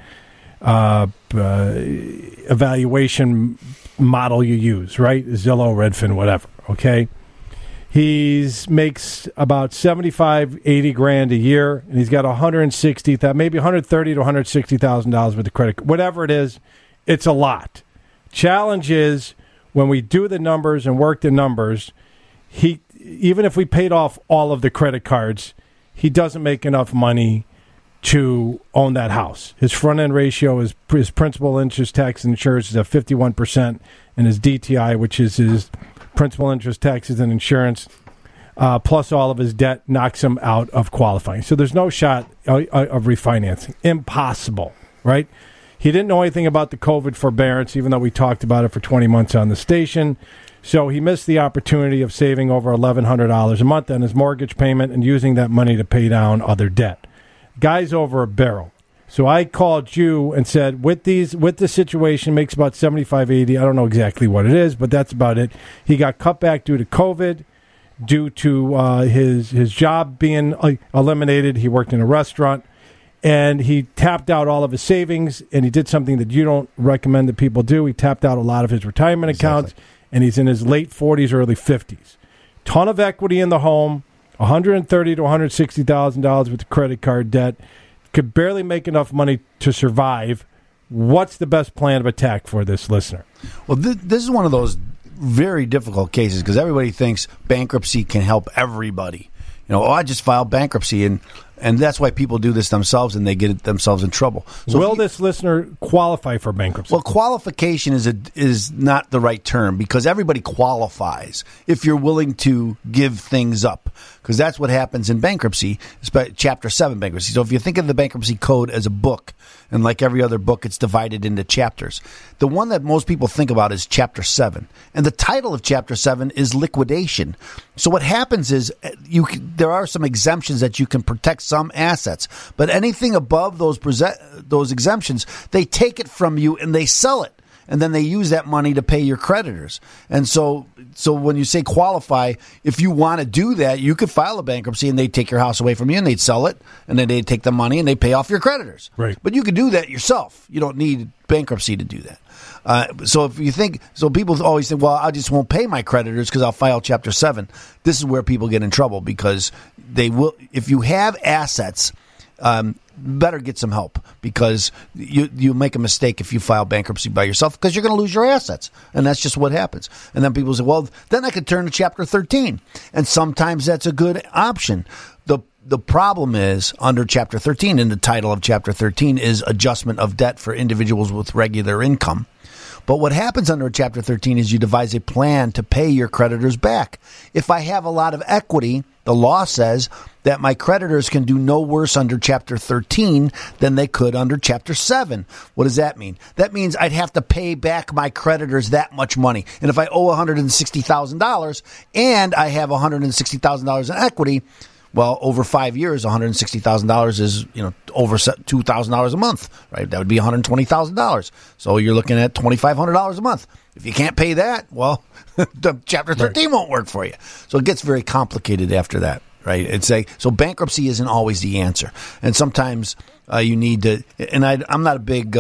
evaluation model you use, right? Zillow, Redfin, whatever, okay? He makes about 75, 80 grand a year, and he's got maybe $130,000 to $160,000 with the credit. Whatever it is, it's a lot. Challenge is when we do the numbers and work the numbers, even if we paid off all of the credit cards, he doesn't make enough money to own that house. His front-end ratio, his principal, interest, tax, and insurance is at 51%, and his DTI, which is his principal, interest, taxes, and insurance, plus all of his debt, knocks him out of qualifying. So there's no shot of refinancing. Impossible, right? He didn't know anything about the COVID forbearance, even though we talked about it for 20 months on the station. So he missed the opportunity of saving over $1,100 a month on his mortgage payment and using that money to pay down other debt. Guy's over a barrel. So I called you and said, with the situation, makes about 75, 80. I don't know exactly what it is, but that's about it. He got cut back due to COVID, due to his job being eliminated. He worked in a restaurant, and he tapped out all of his savings, and he did something that you don't recommend that people do. He tapped out a lot of his retirement accounts, and he's in his late 40s, early 50s. Ton of equity in the home, $130,000 to $160,000 with the credit card debt. Could barely make enough money to survive. What's the best plan of attack for this listener? Well, this is one of those very difficult cases because everybody thinks bankruptcy can help everybody. I just filed bankruptcy, and that's why people do this themselves, and they get themselves in trouble. So will this listener qualify for bankruptcy? Well, qualification is not the right term because everybody qualifies if you're willing to give things up, because that's what happens in bankruptcy, Chapter 7 bankruptcy. So if you think of the bankruptcy code as a book, and like every other book, it's divided into chapters. The one that most people think about is Chapter 7. And the title of Chapter 7 is liquidation. So what happens is there are some exemptions that you can protect some assets. But anything above those exemptions, they take it from you and they sell it. And then they use that money to pay your creditors. And so when you say qualify, if you want to do that, you could file a bankruptcy and they'd take your house away from you and they'd sell it. And then they'd take the money and they'd pay off your creditors. Right. But you could do that yourself. You don't need bankruptcy to do that. So people always think, well, I just won't pay my creditors because I'll file Chapter 7. This is where people get in trouble because they will. If you have assets, better get some help because you make a mistake if you file bankruptcy by yourself because you're going to lose your assets. And that's just what happens. And then people say, well, then I could turn to Chapter 13. And sometimes that's a good option. The problem is under Chapter 13, and the title of Chapter 13 is adjustment of debt for individuals with regular income. But what happens under Chapter 13 is you devise a plan to pay your creditors back. If I have a lot of equity, the law says that my creditors can do no worse under Chapter 13 than they could under Chapter 7. What does that mean? That means I'd have to pay back my creditors that much money. And if I owe $160,000 and I have $160,000 in equity, well, over 5 years, $160,000 is, over $2,000 a month, right? That would be $120,000. So you're looking at $2,500 a month. If you can't pay that, well, the Chapter 13 won't work for you. So it gets very complicated after that, right? So bankruptcy isn't always the answer. And sometimes you need to, and I'm not a big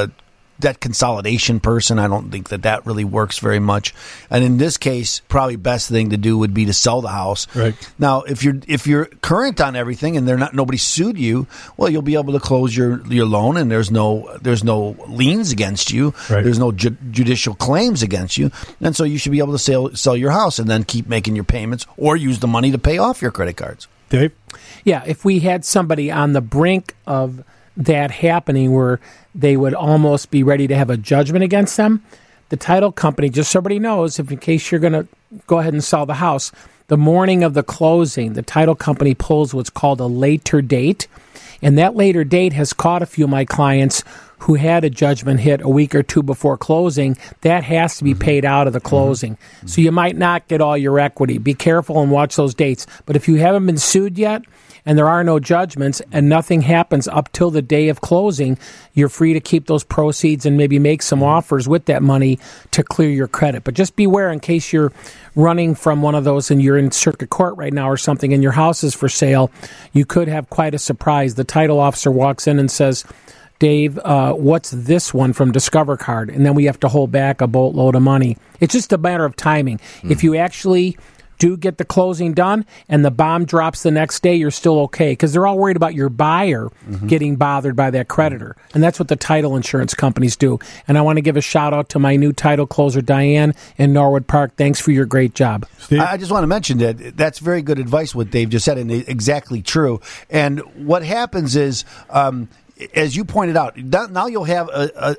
debt consolidation person. I don't think that really works very much. And in this case, probably best thing to do would be to sell the house. Right. Now, if you're current on everything and nobody sued you, well, you'll be able to close your loan and there's no liens against you. Right. There's no judicial claims against you. And so you should be able to sell your house and then keep making your payments or use the money to pay off your credit cards. Dave? Yeah, if we had somebody on the brink of that happening where they would almost be ready to have a judgment against them, the title company, just so everybody knows, if in case you're going to go ahead and sell the house, the morning of the closing, the title company pulls what's called a later date. And that later date has caught a few of my clients who had a judgment hit a week or two before closing. That has to be paid out of the closing. Mm-hmm. So you might not get all your equity. Be careful and watch those dates. But if you haven't been sued yet, and there are no judgments, and nothing happens up till the day of closing, you're free to keep those proceeds and maybe make some offers with that money to clear your credit. But just beware in case you're running from one of those and you're in circuit court right now or something and your house is for sale, you could have quite a surprise. The title officer walks in and says, Dave, what's this one from Discover Card? And then we have to hold back a boatload of money. It's just a matter of timing. If you actually do get the closing done and the bomb drops the next day, you're still okay, because they're all worried about your buyer getting bothered by that creditor. And that's what the title insurance companies do. And I want to give a shout out to my new title closer, Diane, in Norwood Park. Thanks for your great job. Steve? I just want to mention that that's very good advice what Dave just said, and exactly true. And what happens is, as you pointed out, now you'll have a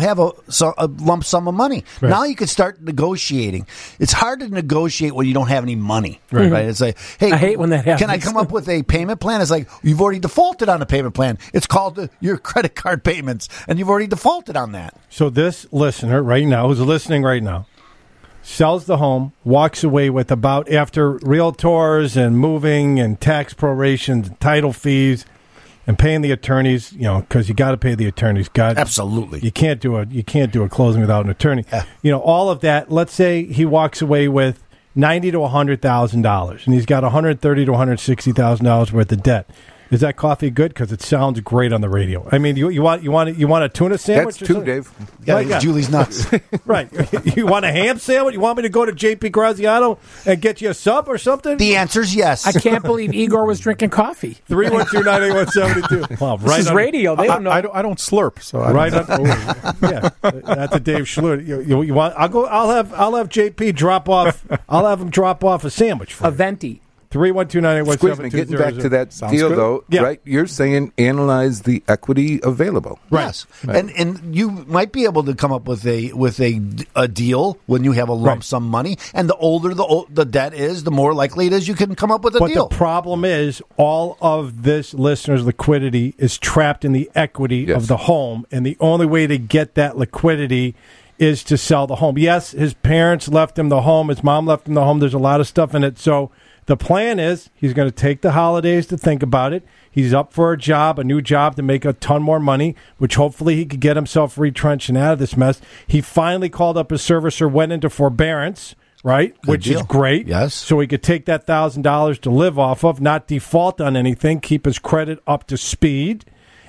lump sum of money. Right. Now you can start negotiating. It's hard to negotiate when you don't have any money. Right? It's like, hey, I hate when that happens. Can I come up with a payment plan? It's like, you've already defaulted on a payment plan. It's called your credit card payments, and you've already defaulted on that. So this listener right now, who's listening right now, sells the home, walks away with about, after realtors and moving and tax prorations and title fees and paying the attorneys, because you got to pay the attorneys. Absolutely. You can't do a closing without an attorney. All of that. Let's say he walks away with $90,000 to $100,000, and he's got $130,000 to $160,000 worth of debt. Is that coffee good? Because it sounds great on the radio. I mean, you want a tuna sandwich? That's two, Dave. Yeah, Julie's nuts. Right. You want a ham sandwich? You want me to go to JP Graziano and get you a sub or something? The answer's yes. I can't believe Igor was drinking coffee. 312-981-72. Well, this is radio. They don't know. I don't slurp. So I right. That's a Dave Schluter. You want? I'll have JP drop off. I'll have him drop off a sandwich for a venti. 312-981-7200. Getting back to that deal, though, right? You're saying analyze the equity available. Right. Yes, right. And you might be able to come up with a deal when you have a lump sum money. And the older the debt is, the more likely it is you can come up with a deal. But the problem is, all of this listener's liquidity is trapped in the equity of the home, and the only way to get that liquidity is to sell the home. Yes, his parents left him the home. His mom left him the home. There's a lot of stuff in it. So the plan is he's going to take the holidays to think about it. He's up for a new job to make a ton more money, which hopefully he could get himself retrenched and out of this mess. He finally called up his servicer, went into forbearance, right? Which is great. Yes. So he could take that $1,000 to live off of, not default on anything, keep his credit up to speed,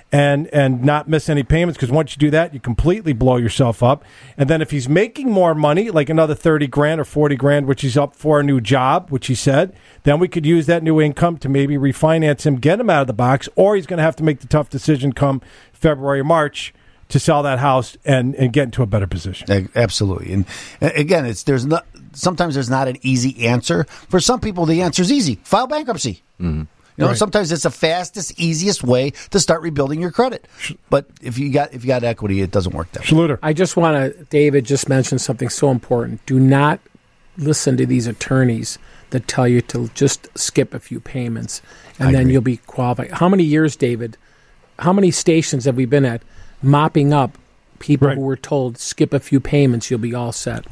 and not miss any payments, because once you do that, you completely blow yourself up. And then if he's making more money, like another $30,000 or $40,000, which he's up for a new job, which he said, then we could use that new income to maybe refinance him, get him out of the box, or he's going to have to make the tough decision come February or March to sell that house and get into a better position. Absolutely. And again, sometimes there's not an easy answer. For some people, the answer is easy. File bankruptcy. Mm-hmm. Sometimes it's the fastest, easiest way to start rebuilding your credit. But if you got equity, it doesn't work that way. Schluter. I just want to, David just mentioned something so important. Do not listen to these attorneys that tell you to just skip a few payments, and then you'll be qualified. How many years, David, how many stations have we been at mopping up people who were told skip a few payments, you'll be all set?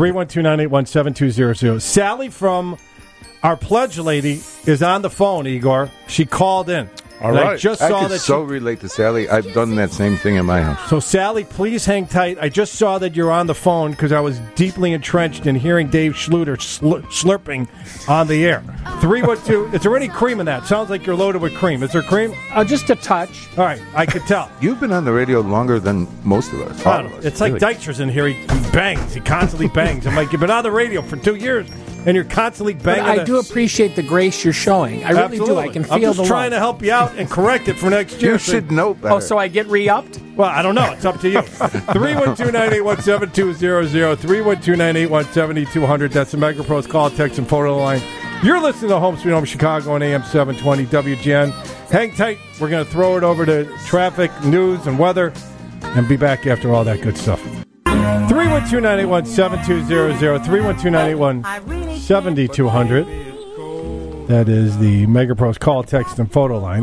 312-981-7200. Sally from our pledge lady is on the phone, Igor. She called in. All right. I just saw that. So relate to Sally. I've done that same thing in my house. So, Sally, please hang tight. I just saw that you're on the phone because I was deeply entrenched in hearing Dave Schluter slurping on the air. 312. It's already cream in that. Sounds like you're loaded with cream. Is there cream? Just a touch. All right. I could tell. You've been on the radio longer than most of us. All of us. It's like Dykstra's in here. He bangs. He constantly bangs. I'm like, you've been on the radio for 2 years. And you're constantly banging. But I do appreciate the grace you're showing. I really do. I can feel the love. I'm just trying to help you out and correct it for next year. You should know better. Oh, so I get re-upped? Well, I don't know. It's up to you. 312-981-7200. 312-981-7200. That's the MegaPros call, text, and photo line. You're listening to Home Sweet Home Chicago on AM 720 WGN. Hang tight. We're going to throw it over to traffic, news, and weather, and be back after all that good stuff. 312-981-7200, 312-981-7200. That is the MegaPros call, text, and photo line,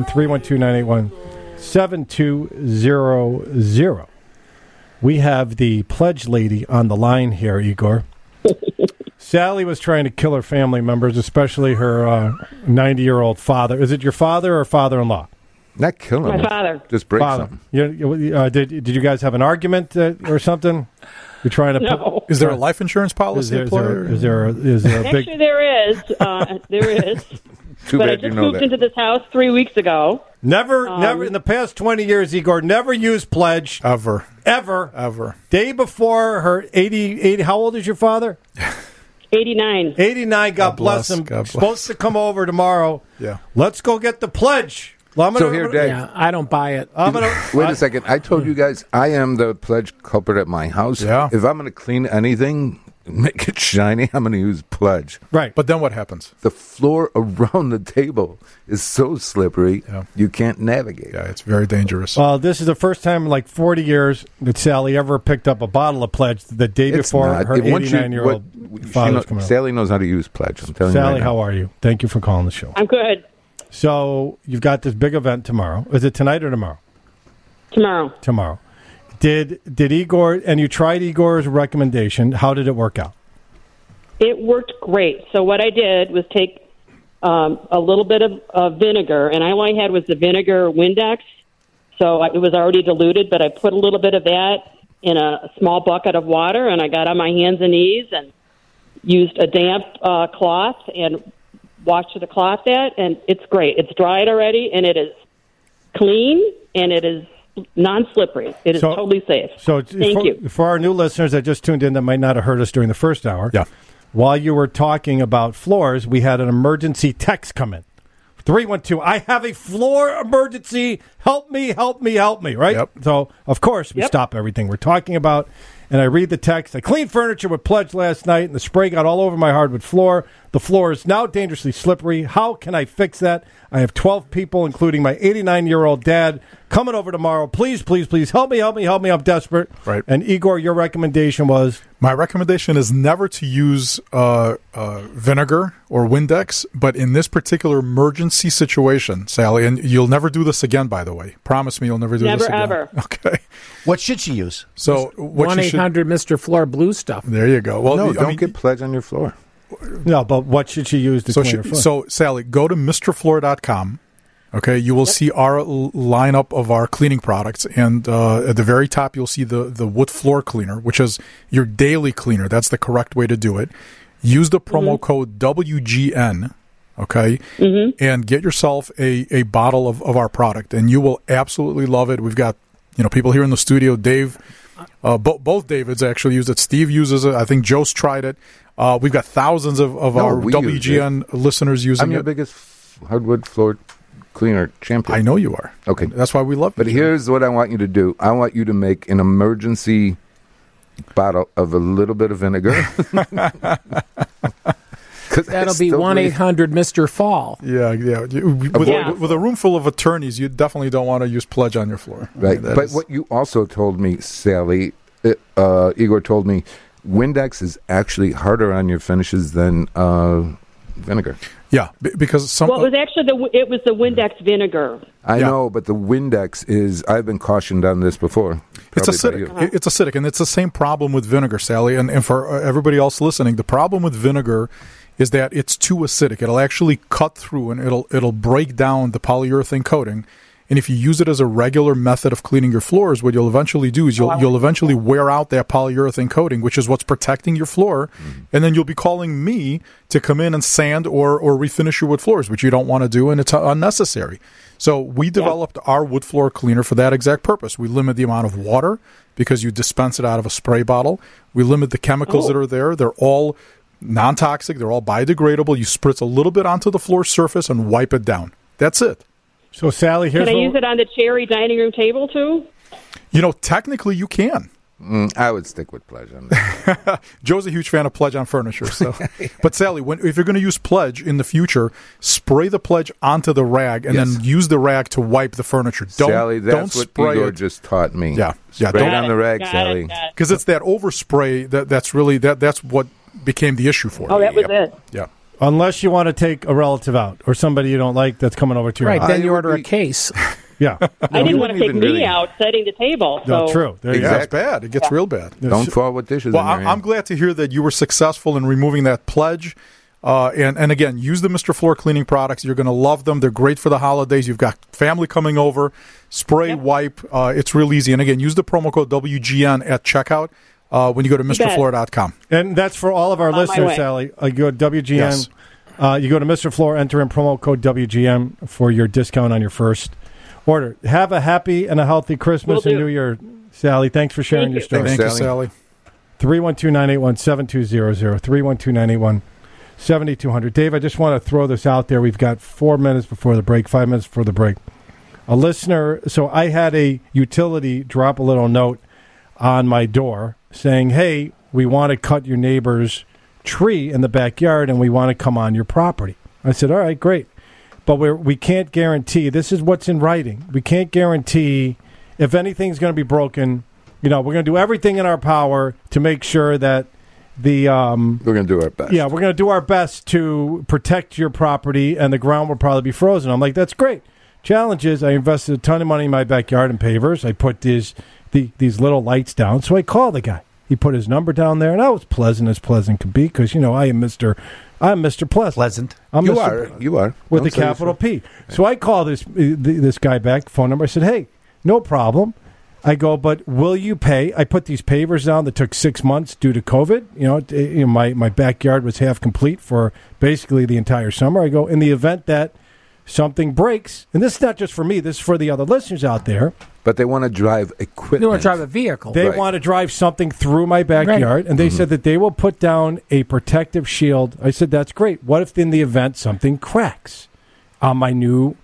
312-981-7200. We have the pledge lady on the line here, Igor. Sally was trying to kill her family members, especially her 90-year-old father. Is it your father or father-in-law? Not killing him. My father. Just break something. Did you guys have an argument or something? You're trying to. Is there a life insurance policy? Is there a big? Actually, there is. There is. Too but bad I just you know moved that. into this house 3 weeks ago. Never in the past 20 years, Igor, never used pledge. Ever. Day before her 80. How old is your father? 89. 89, God bless him. Supposed to come over tomorrow. Yeah. Let's go get the pledge. Well, Dave. Yeah, I don't buy it. Wait a second. I told you guys I am the pledge culprit at my house. Yeah. If I'm going to clean anything, make it shiny, I'm going to use pledge. Right. But then what happens? The floor around the table is so slippery, you can't navigate. Yeah, it's very dangerous. Well, this is the first time in like 40 years that Sally ever picked up a bottle of pledge the day before her 89-year-old father's coming over. Sally knows how to use pledge. I'm telling you Sally, right now. how are you? Thank you for calling the show. I'm good. So you've got this big event tomorrow. Is it tonight or tomorrow? Tomorrow. Tomorrow. Did Igor, and you tried Igor's recommendation, how did it work out? It worked great. So what I did was take a little bit of vinegar, and all I had was the vinegar Windex. So it was already diluted, but I put a little bit of that in a small bucket of water, and I got on my hands and knees and used a damp cloth and washed the cloth that, and it's great. It's dried already, and it is clean, and it is non-slippery. It is totally safe. So Thank you. For our new listeners that just tuned in that might not have heard us during the first hour, while you were talking about floors, we had an emergency text come in. 312, I have a floor emergency. Help me, help me, help me, right? Yep. So, of course, we stop everything we're talking about, and I read the text. I cleaned furniture with Pledge last night, and the spray got all over my hardwood floor. The floor is now dangerously slippery. How can I fix that? I have 12 people, including my 89-year-old dad, coming over tomorrow. Please, please, please, help me, help me, help me. I'm desperate. Right. And, Igor, your recommendation was? My recommendation is never to use vinegar or Windex, but in this particular emergency situation, Sally, and you'll never do this again, by the way. Promise me you'll never do this again. Never, ever. Okay. What should she use? So 1-800 Mr. Floor Blue stuff. There you go. Well, no, don't get Pledge on your floor. No, but what should she use to clean her floor? So, Sally, go to MrFloor.com. Okay, you will see our lineup of our cleaning products, and at the very top you'll see the wood floor cleaner, which is your daily cleaner. That's the correct way to do it. Use the promo code WGN, okay, and get yourself a bottle of our product, and you will absolutely love it. We've got people here in the studio. Dave, both Davids actually use it. Steve uses it. I think Joe's tried it. We've got thousands of our WGN listeners using it. I'm your biggest hardwood floor cleaner champion. I know you are. Okay. That's why we love it. But here's what I want you to do. I want you to make an emergency bottle of a little bit of vinegar. That'll be 1-800 Mr. Fall. Yeah. With a room full of attorneys, you definitely don't want to use Pledge on your floor. Right. But what you also told me, Sally, Igor told me, Windex is actually harder on your finishes than vinegar. Yeah, because it was actually the Windex vinegar. I know, but the Windex is. I've been cautioned on this before. It's acidic. It's acidic, and it's the same problem with vinegar, Sally. And for everybody else listening, the problem with vinegar is that it's too acidic. It'll actually cut through, and it'll break down the polyurethane coating. And if you use it as a regular method of cleaning your floors, what you'll eventually do is you'll eventually wear out that polyurethane coating, which is what's protecting your floor. And then you'll be calling me to come in and sand or refinish your wood floors, which you don't want to do, and it's unnecessary. So we developed our wood floor cleaner for that exact purpose. We limit the amount of water because you dispense it out of a spray bottle. We limit the chemicals that are there. They're all non-toxic. They're all biodegradable. You spritz a little bit onto the floor surface and wipe it down. That's it. So, Sally, here's Can I use it on the cherry dining room table, too? Technically you can. I would stick with Pledge on that. Joe's a huge fan of Pledge on furniture. So, but Sally, if you're going to use Pledge in the future, spray the Pledge onto the rag and then use the rag to wipe the furniture. Sally, that's what Igor just taught me. Yeah. Spray it on the rag, Sally. Because it's that overspray that's really that's what became the issue for. Oh, that was it. Yeah. Unless you want to take a relative out or somebody you don't like that's coming over to your house. Then you order a case. Yeah. I didn't want to take me out setting the table. No, true. It's bad. It gets real bad. Don't fall with dishes. Well, I'm glad to hear that you were successful in removing that Pledge. And again, use the Mr. Floor cleaning products. You're going to love them. They're great for the holidays. You've got family coming over. Spray, wipe. It's real easy. And again, use the promo code WGN at checkout. When you go to MrFloor.com. And that's for all of our listeners, Sally. You go to WGN. Yes. You go to Mr. Floor, enter in promo code WGN for your discount on your first order. Have a happy and a healthy Christmas and New Year, Sally. Thanks for sharing your story. Thank you, Sally. 312-981-7200, 312-981-7200. Dave, I just want to throw this out there. We've got 4 minutes before the break, 5 minutes before the break. A listener, so I had a utility drop a little note on my door saying, hey, we want to cut your neighbor's tree in the backyard and we want to come on your property. I said, all right, great. But we can't guarantee, this is what's in writing, we can't guarantee if anything's going to be broken. We're going to do everything in our power to make sure that we're going to do our best. Yeah, we're going to do our best to protect your property, and the ground will probably be frozen. I'm like, that's great. Challenge is I invested a ton of money in my backyard in pavers. I put these little lights down. So I called the guy. He put his number down there, and I was pleasant as pleasant could be because, I am Mr. Pleasant. Pleasant. You are. With a capital P. So I called this guy back, phone number. I said, hey, no problem. I go, but will you pay? I put these pavers down that took 6 months due to COVID. My backyard was half complete for basically the entire summer. I go, in the event that something breaks, and this is not just for me, this is for the other listeners out there. But they want to drive equipment. They want to drive a vehicle. They want to drive something through my backyard, and they said that they will put down a protective shield. I said, that's great. What if in the event something cracks on my new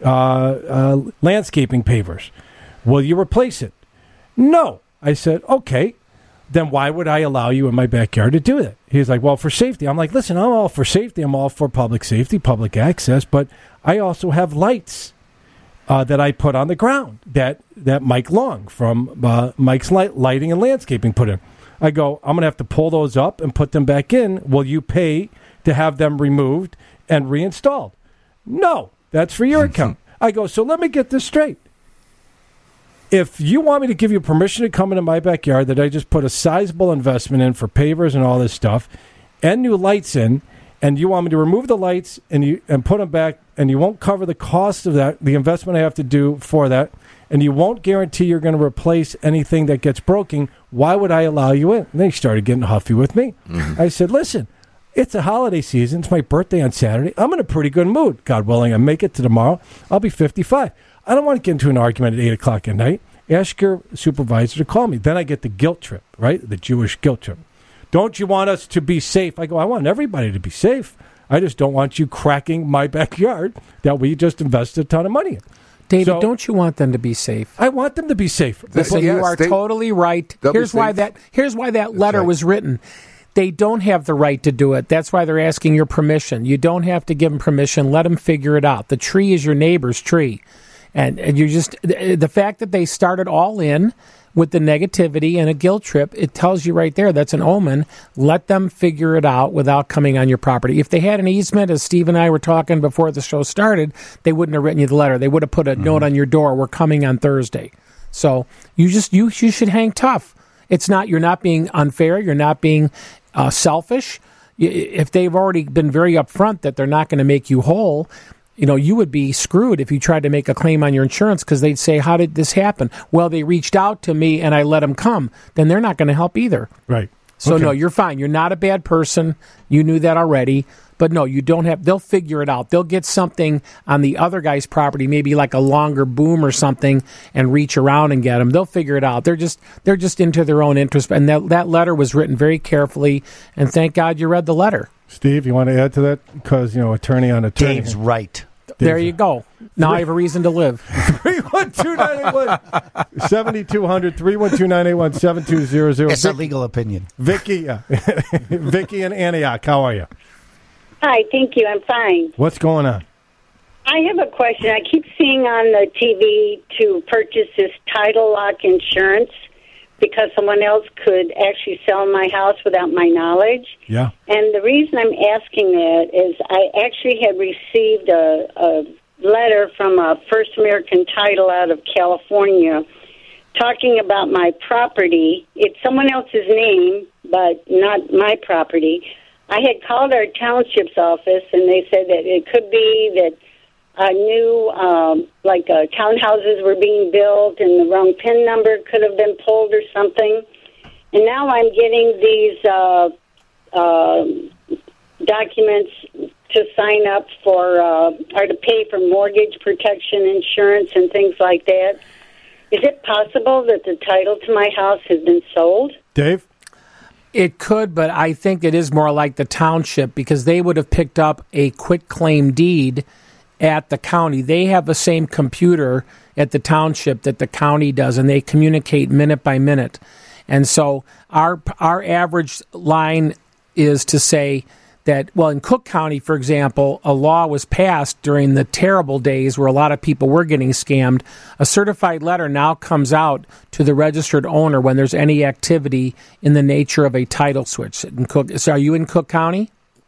landscaping pavers? Will you replace it? No. I said, okay. Then why would I allow you in my backyard to do that? He's like, well, for safety. I'm like, listen, I'm all for safety. I'm all for public safety, public access, but I also have lights that I put on the ground that Mike Long from Mike's Lighting and Landscaping put in. I go, I'm going to have to pull those up and put them back in. Will you pay to have them removed and reinstalled? No, that's for your account. I go, so let me get this straight. If you want me to give you permission to come into my backyard that I just put a sizable investment in for pavers and all this stuff and new lights in, and you want me to remove the lights and put them back, and you won't cover the cost of that, the investment I have to do for that, and you won't guarantee you're going to replace anything that gets broken, why would I allow you in? And then he started getting huffy with me. Mm-hmm. I said, listen, it's a holiday season. It's my birthday on Saturday. I'm in a pretty good mood. God willing, I make it to tomorrow. I'll be 55. I don't want to get into an argument at 8 o'clock at night. Ask your supervisor to call me. Then I get the guilt trip, right? The Jewish guilt trip. Don't you want us to be safe? I go, I want everybody to be safe. I just don't want you cracking my backyard that we just invested a ton of money in. David, don't you want them to be safe? I want them to be safe. Listen, you are totally right. Here's why that letter was written. They don't have the right to do it. That's why they're asking your permission. You don't have to give them permission. Let them figure it out. The tree is your neighbor's tree. And you just, the fact that they started all in with the negativity and a guilt trip, it tells you right there that's an omen. Let them figure it out without coming on your property. If they had an easement, as Steve and I were talking before the show started, they wouldn't have written you the letter. They would have put a note on your door, we're coming on Thursday. So you should hang tough. You're not being unfair. You're not being selfish. If they've already been very upfront that they're not going to make you whole, you would be screwed if you tried to make a claim on your insurance because they'd say, how did this happen? Well, they reached out to me and I let them come. Then they're not going to help either. Right. So, no, you're fine. You're not a bad person. You knew that already. But, no, you don't have – they'll figure it out. They'll get something on the other guy's property, maybe like a longer boom or something, and reach around and get them. They'll figure it out. They're just into their own interest. And that letter was written very carefully, and thank God you read the letter. Steve, you want to add to that? Because, attorney on attorney. Dave's right. There you go. Now I have a reason to live. 312-981-7200, 312-981-7200. It's a legal opinion. Vicky in Antioch, how are you? Hi, thank you. I'm fine. What's going on? I have a question. I keep seeing on the TV to purchase this title lock insurance because someone else could actually sell my house without my knowledge. Yeah. And the reason I'm asking that is I actually had received a letter from a First American Title out of California talking about my property. It's someone else's name, but not my property. I had called our township's office, and they said that it could be that new, townhouses were being built, and the wrong PIN number could have been pulled or something. And now I'm getting these documents to sign up for, or to pay for mortgage protection insurance and things like that. Is it possible that the title to my house has been sold? Dave? It could, but I think it is more like the township because they would have picked up a quitclaim deed at the county. They have the same computer at the township that the county does, and they communicate minute by minute. And so our average line is to say that, well, in Cook County, for example, a law was passed during the terrible days where a lot of people were getting scammed. A certified letter now comes out to the registered owner when there's any activity in the nature of a title switch. So are you in Cook County?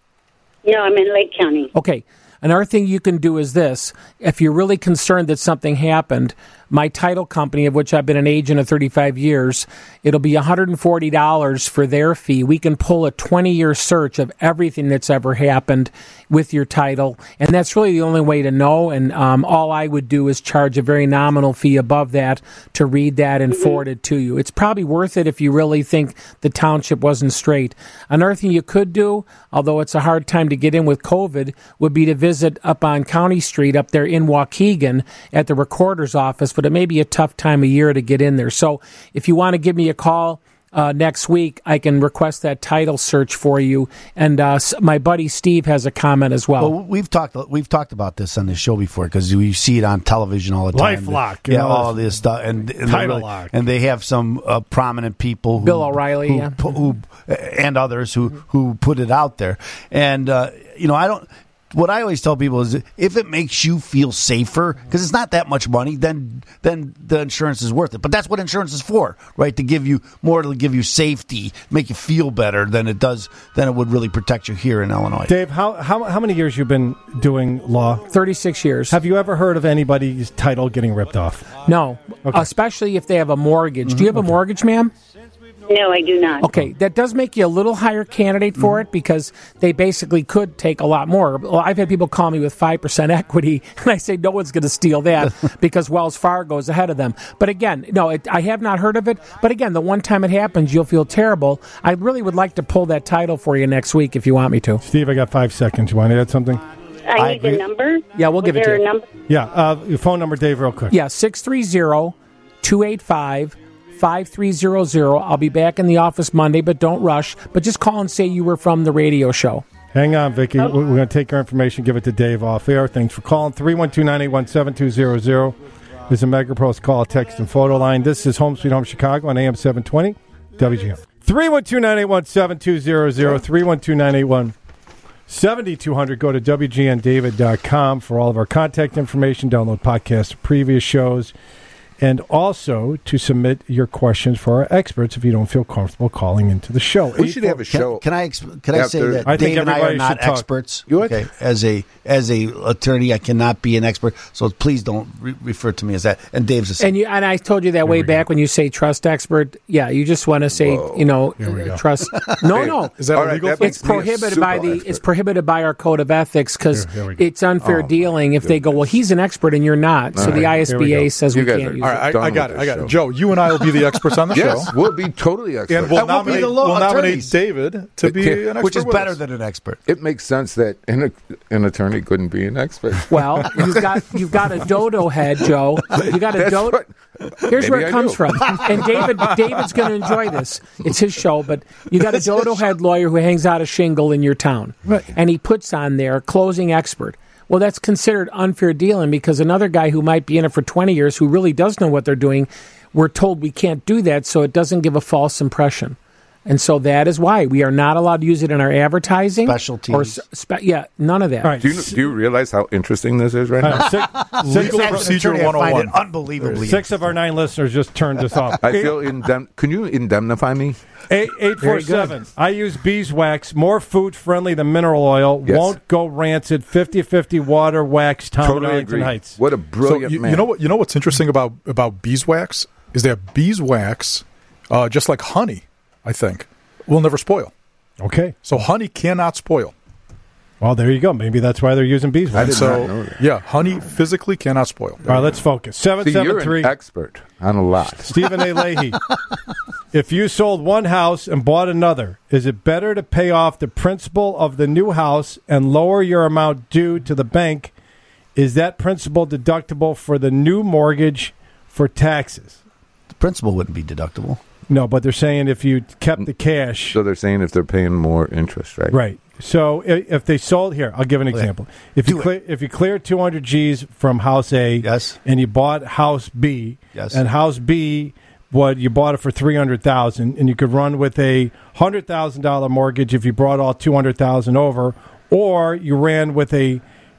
No, I'm in Lake County. Okay. Another thing you can do is this. If you're really concerned that something happened, my title company, of which I've been an agent of 35 years, it'll be $140 for their fee. We can pull a 20-year search of everything that's ever happened with your title, and that's really the only way to know, and all I would do is charge a very nominal fee above that to read that and forward it to you. It's probably worth it if you really think the township wasn't straight. Another thing you could do, although it's a hard time to get in with COVID, would be to visit up on County Street up there in Waukegan at the recorder's office, but it may be a tough time of year to get in there. So if you want to give me a call next week, I can request that title search for you. And my buddy Steve has a comment as well. Well, we've talked about this on the show before because we see it on television all the time. LifeLock, all this stuff, and Title Lock, and they have some prominent people, Bill O'Reilly, who and others who put it out there. And I don't. What I always tell people is if it makes you feel safer, because it's not that much money, then the insurance is worth it. But that's what insurance is for, right? To give you safety, make you feel better than it would really protect you here in Illinois. Dave, how many years you've been doing law? 36 years. Have you ever heard of anybody's title getting ripped off? No, especially if they have a mortgage. Do you have a mortgage, ma'am? No, I do not. Okay, that does make you a little higher candidate for it because they basically could take a lot more. Well, I've had people call me with 5% equity, and I say no one's going to steal that because Wells Fargo is ahead of them. But again, no, I have not heard of it. But again, the one time it happens, you'll feel terrible. I really would like to pull that title for you next week if you want me to. Steve, I got 5 seconds. You want to add something? I need the number. Yeah, we'll give it to you. Is there a number? Yeah, your phone number, Dave, real quick. Yeah, 630-285-5300. I'll be back in the office Monday, but don't rush. But just call and say you were from the radio show. Hang on, Vicki. We're going to take your information, give it to Dave off air. Thanks for calling. 312-981-7200 is a MegaPro's call, text, and photo line. This is Home Sweet Home Chicago on AM 720 WGN. 312-981-7200, 312-981-7200. Go to WGNDavid.com for all of our contact information. Download podcasts of previous shows. And also to submit your questions for our experts if you don't feel comfortable calling into the show. We should have a show. Can I say that I think Dave and I are everybody not should talk. experts? Okay. As a attorney, I cannot be an expert. So please don't refer to me as that. And Dave's the same. And I told you that way back when you say trust expert. Yeah, you just want to say trust. No. Is that illegal? It's prohibited by it's prohibited by our code of ethics because it's unfair dealing if they go, well, he's an expert and you're not. So the ISBA says we can't use it. All right, I got it. Joe, you and I will be the experts on the show. Yes, we'll be totally experts. And we'll nominate David to be an expert, which is better than an expert. It makes sense that an attorney couldn't be an expert. Well, you've got a dodo head, Joe. You got a dodo. Here's where it comes from. And David's going to enjoy this. It's his show, but you got a dodo head lawyer who hangs out a shingle in your town, and he puts on there closing expert. Well, that's considered unfair dealing because another guy who might be in it for 20 years who really does know what they're doing, we're told we can't do that, so it doesn't give a false impression. And so that is why we are not allowed to use it in our advertising. Specialties. None of that. Right. Do you realize how interesting this is right now? Legal procedure 101. Unbelievably. 6 of our 9 listeners just turned us off. I feel can you indemnify me? 847. I use beeswax, more food-friendly than mineral oil. Yes. Won't go rancid. 50-50 water wax. Tom Totally Arlington agree. Heights. What a brilliant man. You know what's interesting about beeswax is that beeswax, just like honey, I think, will never spoil. Okay. So honey cannot spoil. Well, there you go. Maybe that's why they're using beeswax. Yeah, honey physically cannot spoil. All right, let's focus. 773. You're an expert on a lot. Stephen A. Leahy. If you sold one house and bought another, is it better to pay off the principal of the new house and lower your amount due to the bank? Is that principal deductible for the new mortgage for taxes? The principal wouldn't be deductible. No, but they're saying if you kept the cash. So they're saying if they're paying more interest, right? Right. So if they sold here, I'll give an example. If you clear 200 G's from House A, yes, and you bought House B, yes, and House B, you bought it for $300,000, and you could run with a $100,000 mortgage if you brought all $200,000 over, or you ran with a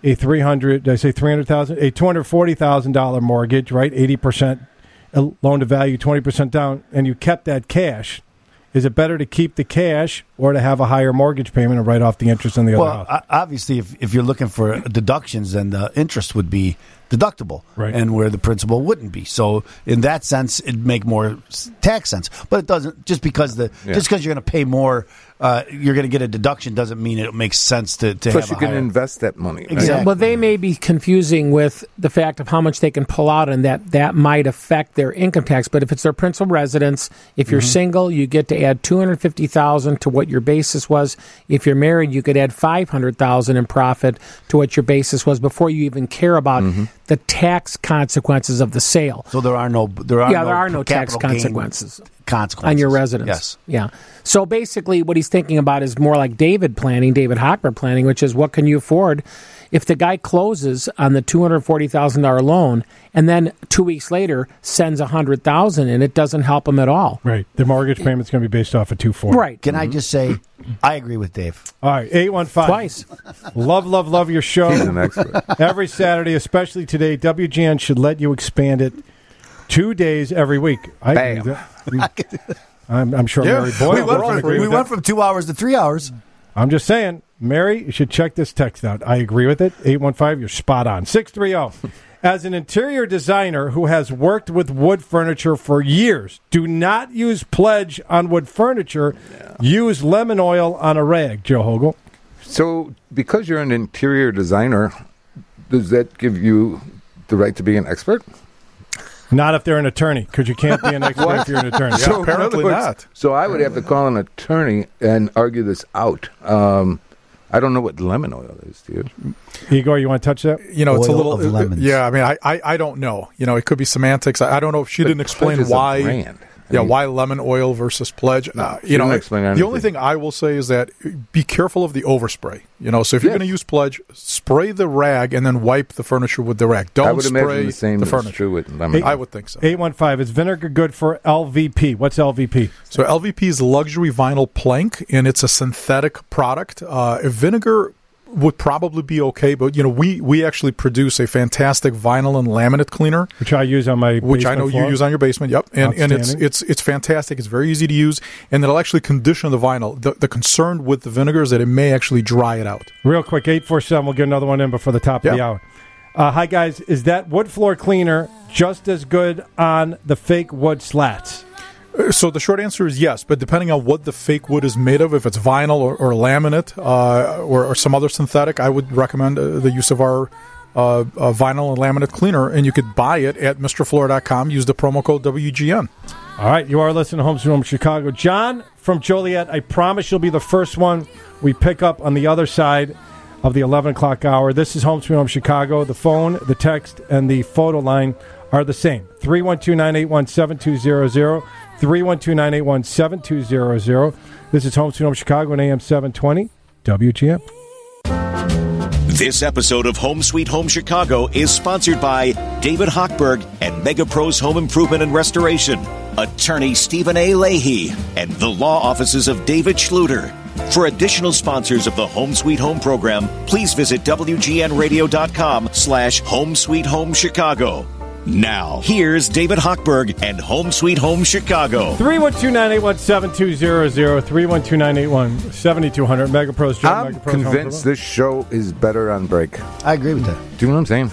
$240,000 mortgage, right? 80% loan to value, 20% down, and you kept that cash. Is it better to keep the cash or to have a higher mortgage payment and write off the interest on the other house? Obviously, if you're looking for deductions, then the interest would be deductible, right, and where the principal wouldn't be. So, in that sense, it'd make more tax sense. But it doesn't. Just because you're going to pay more, you're going to get a deduction doesn't mean it makes sense to Plus, have you can invest that money. Right? Exactly. Well, they may be confusing with the fact of how much they can pull out, and that might affect their income tax. But if it's their principal residence, if you're single, you get to add $250,000 to what your basis was. If you're married, you could add $500,000 in profit to what your basis was before you even care about the tax consequences of the sale. So there are no tax consequences on your residence. Yes. Yeah. So basically what he's thinking about is more like David Hochberg planning, which is what can you afford if the guy closes on the $240,000 loan and then 2 weeks later sends $100,000 in, it doesn't help him at all. Right. The mortgage payment's going to be based off of 240. Right. Can I just say, I agree with Dave. All right, 815. Twice. Love your show. He's an expert. Every Saturday, especially today, WGN should let you expand it 2 days every week. Bam. I'm sure Mary Boyle we went from 2 hours to 3 hours. I'm just saying, Mary, you should check this text out. I agree with it. 815, you're spot on. 630. As an interior designer who has worked with wood furniture for years, do not use pledge on wood furniture. Yeah. Use lemon oil on a rag, Joe Hogle. So, because you're an interior designer, does that give you the right to be an expert? Not if they're an attorney, because you can't be an expert if you're an attorney. So apparently not. So I would have to call an attorney and argue this out. I don't know what lemon oil is, dude. Igor, you want to touch that? It's a little. Yeah, I mean, I don't know. It could be semantics. I don't know if she didn't explain why. Why lemon oil versus pledge? The only thing I will say is that be careful of the overspray. So if you're going to use pledge, spray the rag and then wipe the furniture with the rag. Don't spray the furniture. True with lemon. I would think so. 815. Is vinegar good for LVP? What's LVP? So LVP is luxury vinyl plank, and it's a synthetic product. If vinegar would probably be okay, but we actually produce a fantastic vinyl and laminate cleaner, which I use on my which I know floor. You use on your basement. Yep, and it's fantastic. It's very easy to use, and it'll actually condition the vinyl. The concern with the vinegar is that it may actually dry it out. Real quick, 847. We'll get another one in before the top of the hour. Hi guys, is that wood floor cleaner just as good on the fake wood slats? So the short answer is yes, but depending on what the fake wood is made of, if it's vinyl or laminate or some other synthetic, I would recommend the use of our vinyl and laminate cleaner, and you could buy it at MrFloor.com. Use the promo code WGN. All right, you are listening to Home Sweet Home Chicago. John from Joliet, I promise you'll be the first one we pick up on the other side of the 11 o'clock hour. This is Home Sweet Home Chicago. The phone, the text, and the photo line are the same. 312-981-7200. 312-981-7200. This is Home Sweet Home Chicago on AM 720 WGN. This episode of Home Sweet Home Chicago is sponsored by David Hochberg and Mega Pros Home Improvement and Restoration, attorney Stephen A. Leahy, and the law offices of David Schluter. For additional sponsors of the Home Sweet Home program, please visit WGNradio.com/Home Sweet Home Chicago. Now, here's David Hochberg and Home Sweet Home Chicago. 312-981-7200, 312-981-7200. Mega Pros. I'm convinced this show is better on break. I agree with that. Do you know what I'm saying?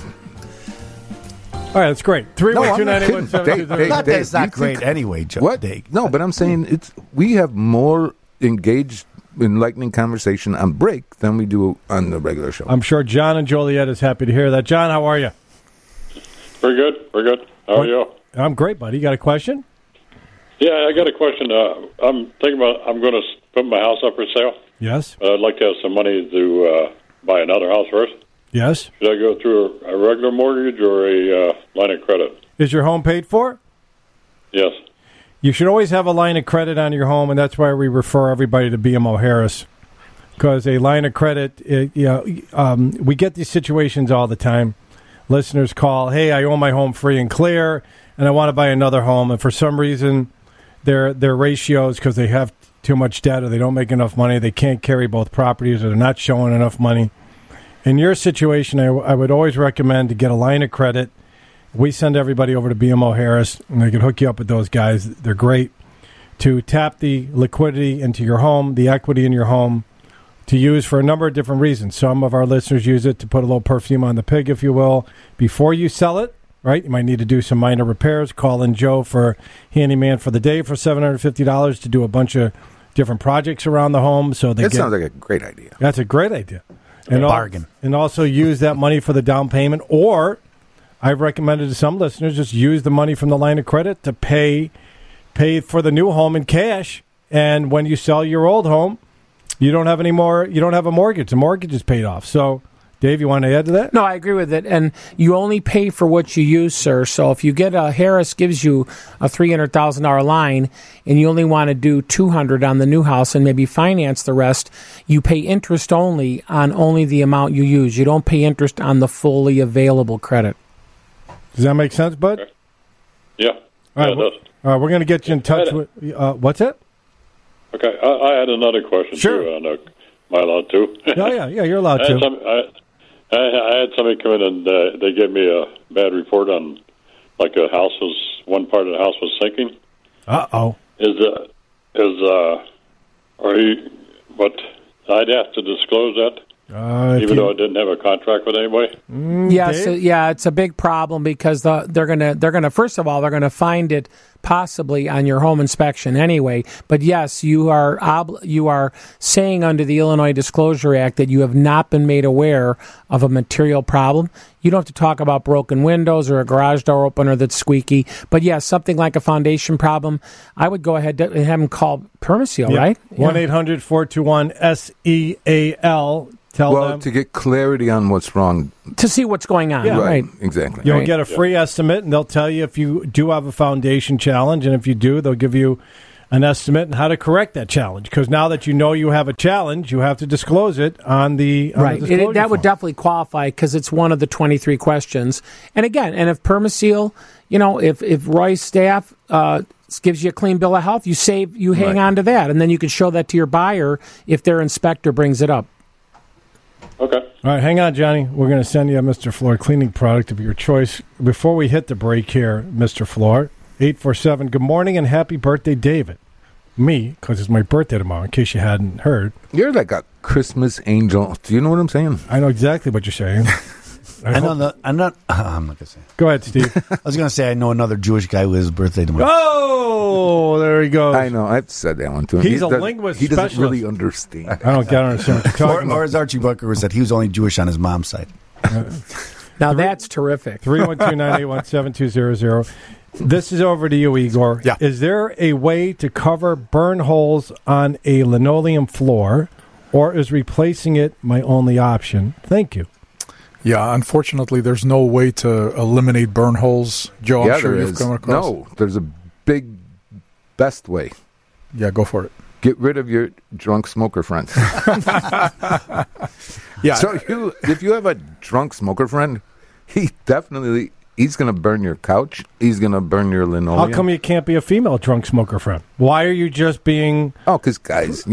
All right, that's great. 312-981-7200. Not that it's not great anyway, Joe. What? No, but I'm saying we have more engaged, enlightening conversation on break than we do on the regular show. I'm sure John and Joliet is happy to hear that. John, how are you? We're good. How are you? I'm great, buddy. You got a question? Yeah, I got a question. I'm thinking about I'm going to put my house up for sale. Yes. I'd like to have some money to buy another house first. Yes. Should I go through a regular mortgage or a line of credit? Is your home paid for? Yes. You should always have a line of credit on your home, and that's why we refer everybody to BMO Harris. Because a line of credit, we get these situations all the time. Listeners call, hey, I own my home free and clear, and I want to buy another home. And for some reason, their ratios, because they have too much debt or they don't make enough money, they can't carry both properties or they're not showing enough money. In your situation, I would always recommend to get a line of credit. We send everybody over to BMO Harris, and they can hook you up with those guys. They're great to tap the liquidity into your home, the equity in your home, to use for a number of different reasons. Some of our listeners use it to put a little perfume on the pig, if you will, before you sell it, right? You might need to do some minor repairs. Call in Joe for handyman for the day for $750 to do a bunch of different projects around the home. So That sounds like a great idea. That's a great idea. And bargain. And also use that money for the down payment, or I've recommended to some listeners just use the money from the line of credit to pay for the new home in cash. And when you sell your old home, you don't have any more. You don't have a mortgage. The mortgage is paid off. So, Dave, you want to add to that? No, I agree with it. And you only pay for what you use, sir. So if you get Harris gives you a $300,000 line and you only want to do $200 on the new house and maybe finance the rest, you pay interest only on only the amount you use. You don't pay interest on the fully available credit. Does that make sense, bud? Yeah. All right, it does. All right, we're going to get you in touch with... what's that? Okay, I had another question, Sure. too. Am I allowed to? Yeah, you're allowed to. I had somebody come in and they gave me a bad report on, like, one part of the house was sinking. Uh-oh. But I'd have to disclose that? Even though I didn't have a contract with anybody. It's a big problem because they're gonna first of all they're gonna find it possibly on your home inspection anyway. But yes, you are saying under the Illinois Disclosure Act that you have not been made aware of a material problem. You don't have to talk about broken windows or a garage door opener that's squeaky. But yes, something like a foundation problem, I would go ahead and have them call Permaseal, right? 1-800-421-SEAL. Tell them to get clarity on what's wrong. To see what's going on. Yeah. Right. Exactly. You'll get a free estimate, and they'll tell you if you do have a foundation challenge, and if you do, they'll give you an estimate on how to correct that challenge. Because now that you know you have a challenge, you have to disclose it on the disclosure that would form. definitely qualify because it's one of the 23 questions. And again, if Permaseal, if Roy's staff gives you a clean bill of health, you hang on to that, and then you can show that to your buyer if their inspector brings it up. Okay. All right, hang on, Johnny. We're going to send you a Mr. Floor cleaning product of your choice. Before we hit the break here, Mr. Floor, 847, good morning and happy birthday, David. Me, because it's my birthday tomorrow, in case you hadn't heard. You're like a Christmas angel. Do you know what I'm saying? I know exactly what you're saying. I'm not going to say. Go ahead, Steve. I was going to say I know another Jewish guy who has his birthday tomorrow. Oh, there he goes. I know. I've said that one to him. He's a linguist He doesn't specialist. really understand. I don't understand what you're talking about. Or as Archie Bunker said, he was only Jewish on his mom's side. Now that's terrific. 312-981-7200. This is over to you, Igor. Yeah. Is there a way to cover burn holes on a linoleum floor, or is replacing it my only option? Thank you. Yeah, unfortunately, there's no way to eliminate burn holes. Joe, I'm sure you've come across. No, there's a best way. Yeah, go for it. Get rid of your drunk smoker friends. Yeah. So if you have a drunk smoker friend, he's going to burn your couch. He's going to burn your linoleum. How come you can't be a female drunk smoker friend? Why are you just being... Oh, because guys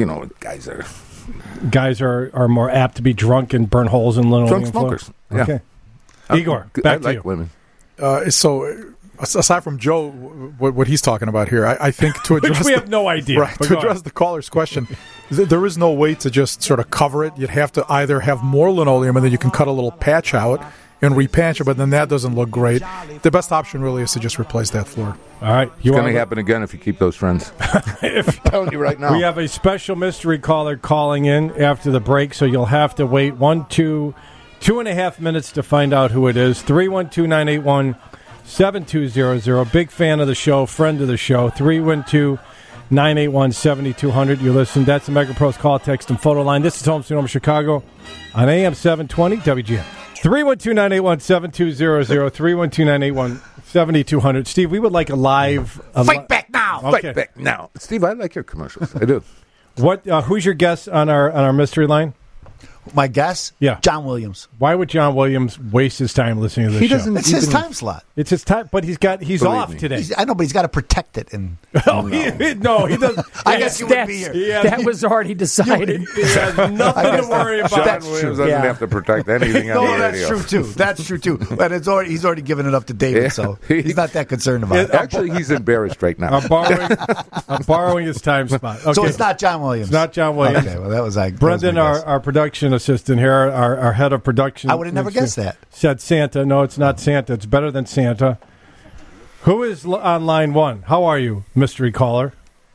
are more apt to be drunk and burn holes in linoleum drunk smokers. floor. Yeah. Okay. Igor, back to you. Women. So, aside from Joe, what he's talking about here, I think to address... Which we have no idea. Right, to address the caller's question, there is no way to just sort of cover it. You'd have to either have more linoleum and then you can cut a little patch out and repatch it, but then that doesn't look great. The best option really is to just replace that floor. All right. It's going to happen again if you keep those friends. I'm telling you right now. We have a special mystery caller calling in after the break, so you'll have to wait 2.5 minutes to find out who it is. 312-981-7200. Big fan of the show, friend of the show. 312-981-7200. You listen. That's the MegaPros call, text, and photo line. This is Home Sweet Home Chicago on AM 720 WGN. 312-981-7200. 312-981-7200. Steve, we would like a live... Fight back now! Okay. Right back now. Steve, I like your commercials. I do. What? Who's your guest on our mystery line? My guess? Yeah. John Williams. Why would John Williams waste his time listening to this show? It's his time slot. It's his time, but he's off today. I know, but he's got to protect it. And no, he doesn't. I guess you would be here. That was already decided. He has nothing to worry about. John Williams doesn't have to protect anything on the radio. That's true too. But he's already given it up to David, so he's not that concerned about it. Actually, he's embarrassed right now. I'm borrowing his time spot. Okay. So it's not John Williams. It's not John Williams. Okay, well that was like Brendan, our production assistant here, our head of production. I would have never guessed that. Said Santa. No, it's not Santa. It's better than Santa. Who is on line one? How are you, mystery caller?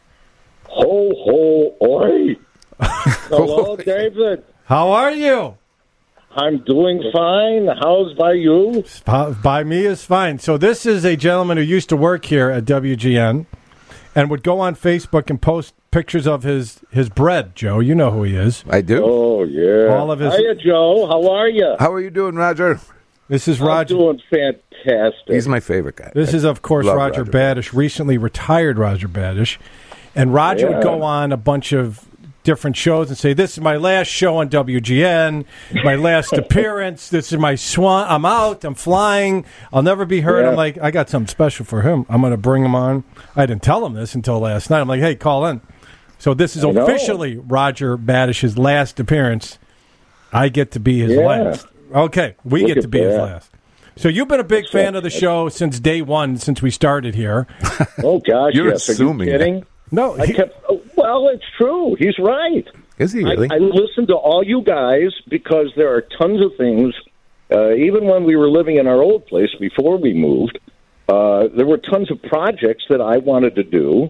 Ho, ho, oi. Hello, David. How are you? I'm doing fine. How's by you? By me is fine. So this is a gentleman who used to work here at WGN and would go on Facebook and post pictures of his bread, Joe. You know who he is. I do. Oh, yeah. All of his. Hiya, Joe. How are you? How are you doing, Roger? This is Roger. I'm doing fantastic. He's my favorite guy. This is, of course, Roger Badish, recently retired Roger Badish. And Roger would go on a bunch of different shows and say, this is my last show on WGN, my last appearance, this is my swan, I'm out, I'm flying, I'll never be heard. I'm like, I got something special for him. I'm going to bring him on. I didn't tell him this until last night. I'm like, hey, call in. So this is officially Roger Badish's last appearance. I get to be his last. Okay, we get to be his last. So you've been a big fan of the show since day one, since we started here. Oh, gosh, You're yes. assuming. Are you kidding? No. Well, it's true. He's right. Is he really? I listen to all you guys because there are tons of things. Even when we were living in our old place before we moved, there were tons of projects that I wanted to do.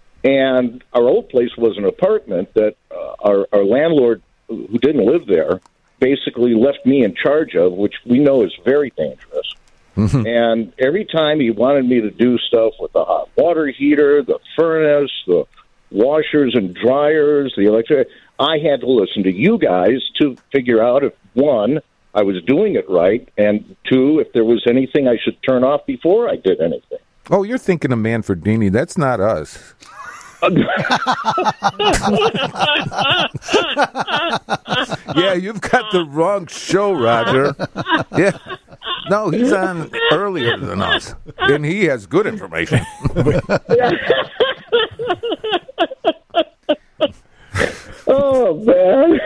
And our old place was an apartment that our landlord, who didn't live there, basically left me in charge of, which we know is very dangerous. Mm-hmm. And every time he wanted me to do stuff with the hot water heater, the furnace, the washers and dryers, the electric, I had to listen to you guys to figure out if, one, I was doing it right, and two, if there was anything I should turn off before I did anything. Oh, you're thinking of Manfredini. That's not us. Yeah, you've got the wrong show, Roger. Yeah. No, he's on earlier than us, and he has good information. Oh, man.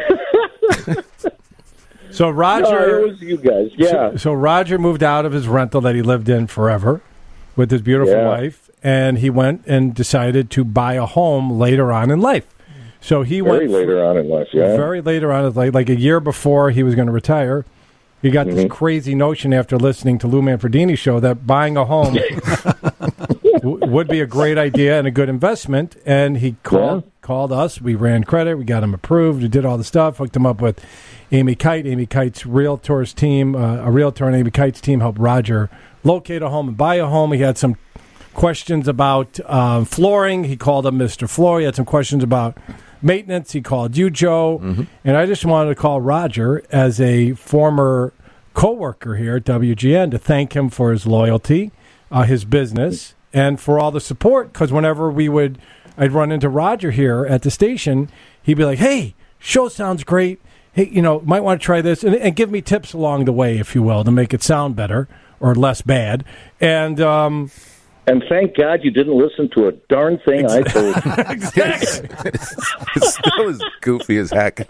So Roger, no, it was you guys, yeah. So Roger moved out of his rental that he lived in forever with his beautiful wife, and he went and decided to buy a home later on in life. So he went later on in life, yeah. Very later on in life, like a year before he was going to retire. He got this crazy notion after listening to Lou Manfredini's show that buying a home would be a great idea and a good investment. And he called us. We ran credit. We got him approved. We did all the stuff. Hooked him up with Amy Kite. Amy Kite's realtor's team, a realtor and Amy Kite's team helped Roger locate a home and buy a home. He had some questions about flooring. He called up Mr. Floor. He had some questions about maintenance. He called you, Joe. Mm-hmm. And I just wanted to call Roger as a former coworker here at WGN to thank him for his loyalty, his business, and for all the support. Because whenever I'd run into Roger here at the station, he'd be like, hey, show sounds great. Hey, might want to try this. And give me tips along the way, if you will, to make it sound better or less bad. And thank God you didn't listen to a darn thing I told you. Exactly. It's still as goofy as heck.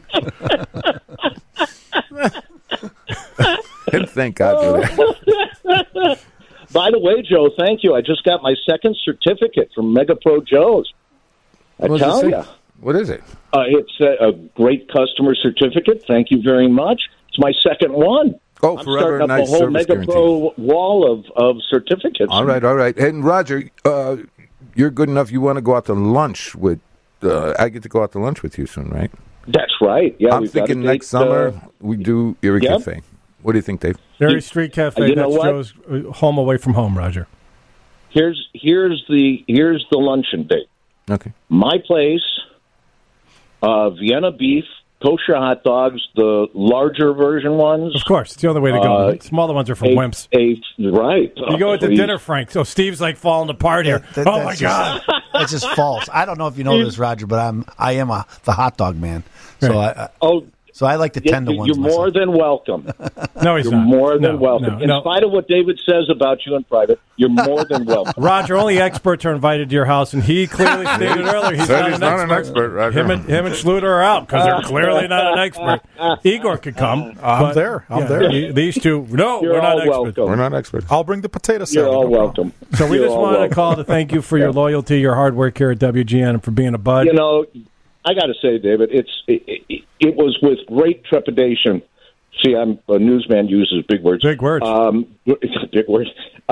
And thank God for that. By the way, Joe, thank you. I just got my second certificate from Mega Pro Joe's. I tell you. What is it? It's a great customer certificate. Thank you very much. It's my second one. Oh, I'm forever starting up nice a whole service Mega guarantee. Pro wall of certificates. All right. And Roger, you're good enough. You want to go out to lunch with? I get to go out to lunch with you soon, right? That's right. Yeah, I'm thinking next summer we do Erie Cafe. What do you think, Dave? Erie Street Cafe. That's Joe's home away from home, Roger. Here's the luncheon date. Okay. My place, Vienna beef kosher hot dogs, the larger version ones. Of course, it's the other way to go. Smaller ones are for wimps. Right. You go to dinner, Frank. So Steve's like falling apart here. Oh my God, that's just false. I don't know if you know this, Roger, but I am the hot dog man. So right. So I like the tender ones. You're more than welcome. No, he's you're not. More than welcome. In spite of what David says about you in private, you're more than welcome. Roger, only experts are invited to your house, and he clearly stated earlier he's not an expert. Roger. Him and Schluter are out because they're clearly not an expert. Igor could come. I'm there. These two, no, you're we're not experts. Welcome. We're not experts. I'll bring the potato salad. You're all welcome. So we just wanted to call to thank you for your loyalty, your hard work here at WGN, and for being a bud. You know, I got to say, David, it was with great trepidation. See, I'm a newsman, uses big words. Big words. Big words.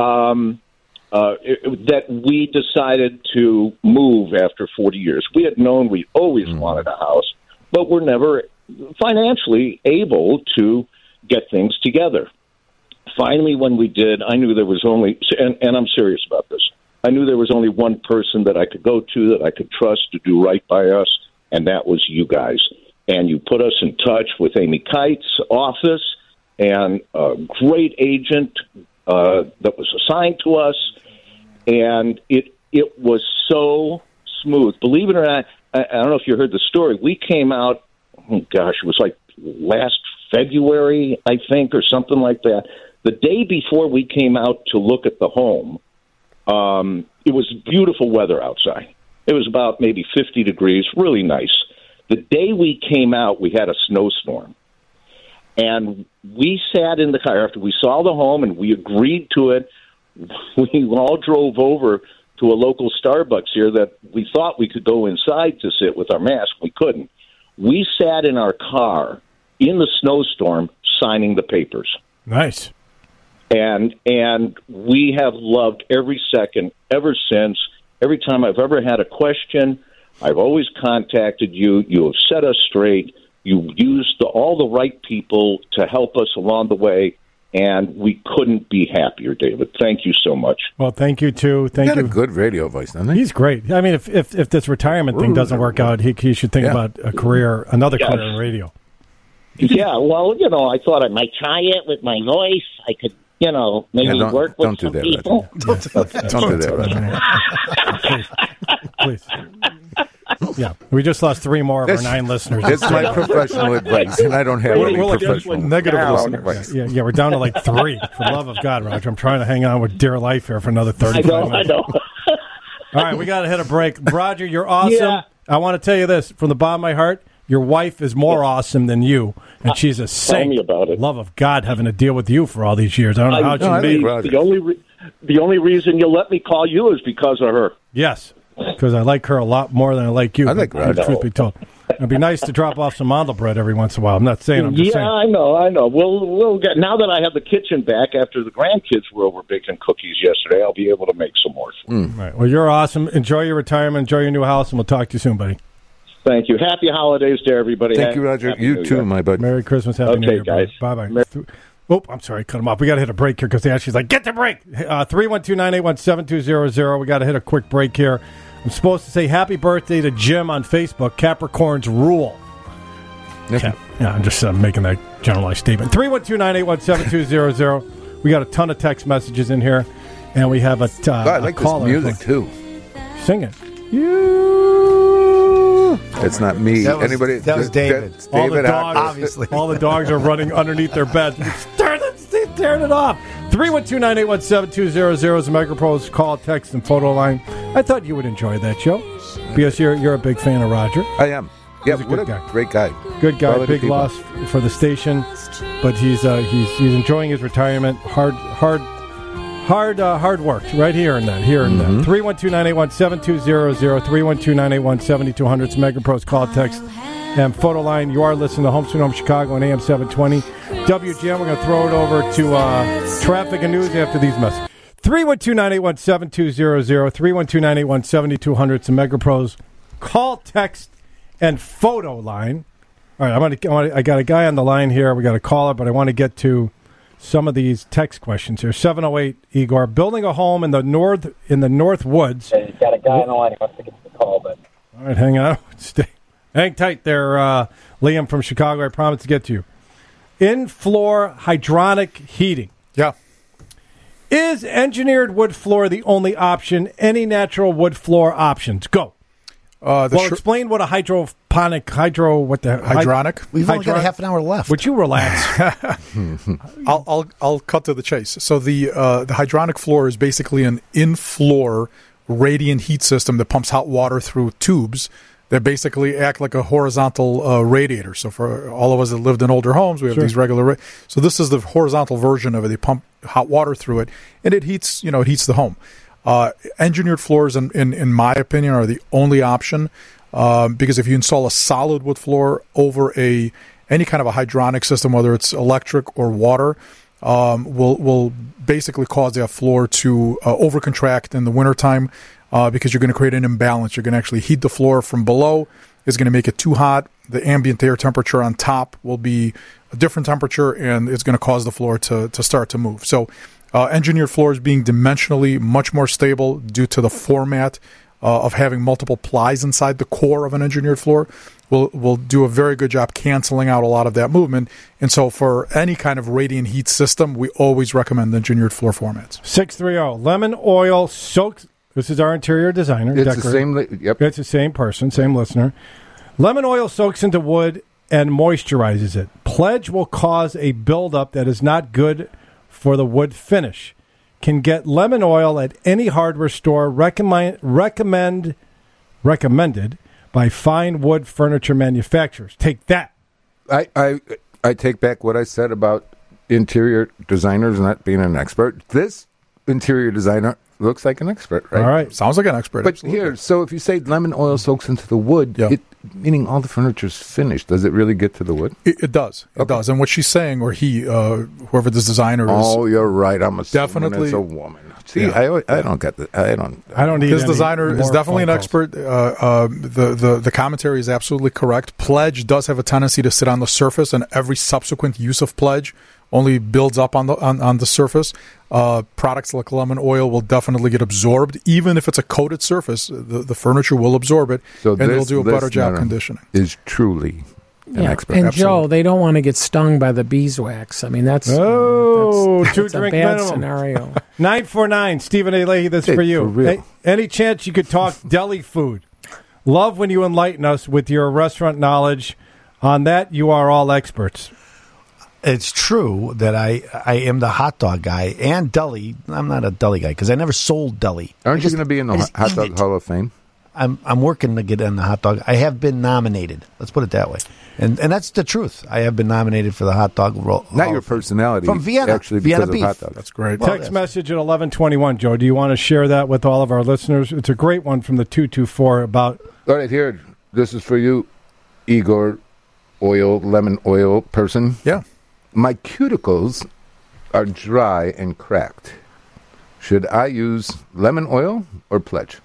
That we decided to move after 40 years. We had known we always wanted a house, but we're never financially able to get things together. Finally, when we did, I knew there was only, and I'm serious about this, I knew there was only one person that I could go to, that I could trust to do right by us, and that was you guys. And you put us in touch with Amy Kite's office and a great agent that was assigned to us, and it was so smooth. Believe it or not, I don't know if you heard the story. We came out, it was like last February, I think, or something like that. The day before we came out to look at the home, it was beautiful weather outside. It was about maybe 50 degrees, really nice. The day we came out, we had a snowstorm. And we sat in the car after we saw the home and we agreed to it. We all drove over to a local Starbucks here that we thought we could go inside to sit with our mask. We couldn't. We sat in our car in the snowstorm signing the papers. Nice. And we have loved every second ever since. Every time I've ever had a question, I've always contacted you. You have set us straight. You used all the right people to help us along the way, and we couldn't be happier, David. Thank you so much. Well, thank you, too. Thank you. Got a good radio voice, doesn't he? He's great. I mean, if this retirement thing doesn't work out, he should think about another career in radio. Yeah, well, I thought I might try it with my voice. I could, maybe work with some people. Don't do that, Roger. Please. Yeah, we just lost 3 more of our 9 listeners. It's my professional advice, and I don't have any professional negative listeners. Yeah, we're down to like 3. For the love of God, Roger, I'm trying to hang on with dear life here for another 35 minutes. I know. All right, we got to hit a break. Roger, you're awesome. Yeah. I want to tell you this from the bottom of my heart. Your wife is more awesome than you, and she's a saint. Tell me about it. Love of God having to deal with you for all these years. I don't know how she made it. The only reason you'll let me call you is because of her. Yes, because I like her a lot more than I like you. I like Roger. Truth be told. It'd be nice to drop off some mandel bread every once in a while. I'm not saying. I'm just saying. I know. We'll get, now that I have the kitchen back after the grandkids were over baking cookies yesterday, I'll be able to make some more. Right. Well, you're awesome. Enjoy your retirement. Enjoy your new house, and we'll talk to you soon, buddy. Thank you. Happy holidays to everybody. Thank you, Roger. You too, my bud. Merry Christmas. Happy New Year, guys. Bye-bye. Oh, I'm sorry. Cut him off. We got to hit a break here because she's like, get the break. 312-981-7200. We got to hit a quick break here. I'm supposed to say happy birthday to Jim on Facebook. Capricorns rule. Yep. I'm just making that generalized statement. 312-981-7200. We got a ton of text messages in here, and we have I like this music, too. Sing it. It's not me. That was David. All the dogs, obviously. All the dogs are running underneath their beds. Turn it off. 312-981-7200 is the MegaPro's call, text, and photo line. I thought you would enjoy that show because you're a big fan of Roger. I am. Yeah, he's what a great guy. Good guy. Big loss for the station, but he's enjoying his retirement. Hard work right here and then. 312-981-7200, 312-981-7200. It's MegaPro's call, text, and photo line. You are listening to Home Sweet Home Chicago on AM 720. WGN, we're going to throw it over to traffic and news after these messages. 312-981-7200, 312-981-7200. It's the MegaPro's call, text, and photo line. All right, I got a guy on the line here. We got a caller, but I want to get to some of these text questions here. 708 Igor, building a home in the north woods. He's got a guy on the line. He wants to get the call, but all right, hang on. Hang tight there, Liam from Chicago. I promise to get to you. In-floor hydronic heating. Yeah. Is engineered wood floor the only option? Any natural wood floor options? Go. Explain what a hydronic. We've only got a half an hour left. Would you relax? I'll cut to the chase. So the hydronic floor is basically an in-floor radiant heat system that pumps hot water through tubes that basically act like a horizontal radiator. So for all of us that lived in older homes, we have these regular. So this is the horizontal version of it. They pump hot water through it, and it heats the home. Engineered floors, in my opinion, are the only option because if you install a solid wood floor over any kind of a hydronic system, whether it's electric or water, will basically cause that floor to overcontract in the wintertime because you're going to create an imbalance. You're going to actually heat the floor from below. It's going to make it too hot. The ambient air temperature on top will be a different temperature, and it's going to cause the floor to start to move. So engineered floors being dimensionally much more stable due to the format of having multiple plies inside the core of an engineered floor will do a very good job canceling out a lot of that movement. And so for any kind of radiant heat system, we always recommend engineered floor formats. 630 lemon oil soaks. This is our interior designer. It's the same. Yep. It's the same person, same listener. Lemon oil soaks into wood and moisturizes it. Pledge will cause a buildup that is not good for the wood finish. Can get lemon oil at any hardware store. Recommended by fine wood furniture manufacturers. Take that. I take back what I said about interior designers not being an expert. This interior designer looks like an expert, right? All right. Sounds like an expert. But here, so if you say lemon oil soaks into the wood, meaning all the furniture's finished, does it really get to the wood? It does. It does. And what she's saying, or he, whoever this designer is. Oh, you're right. I'm assuming definitely it's a woman. See, I don't get that. I don't need. This designer is definitely an expert. The commentary is absolutely correct. Pledge does have a tendency to sit on the surface, and every subsequent use of Pledge only builds up on the surface. Products like lemon oil will definitely get absorbed, even if it's a coated surface. The furniture will absorb it, and it'll do a better job conditioning. Is truly an expert. And Absolutely. Joe, they don't want to get stung by the beeswax. I mean, that's that's a drink bad minimum. scenario. 949, Stephen A. Leahy, that's for you. For real. Any chance you could talk deli food? Love when you enlighten us with your restaurant knowledge. On that, you are all experts. It's true that I am the hot dog guy and deli. I'm not a deli guy because I never sold deli. Aren't you going to be in the Hot Dog Hall of Fame? I'm working to get in the hot dog. I have been nominated. Let's put it that way. And that's the truth. I have been nominated for the hot dog roll. Not your personality. From Vienna. Actually, Vienna because beef. of hot dogs. That's great. Well, Text message at 1121, Joe. Do you want to share that with all of our listeners? It's a great one from the 224 about... All right, here. This is for you, Igor, lemon oil person. Yeah. My cuticles are dry and cracked. Should I use lemon oil or Pledge?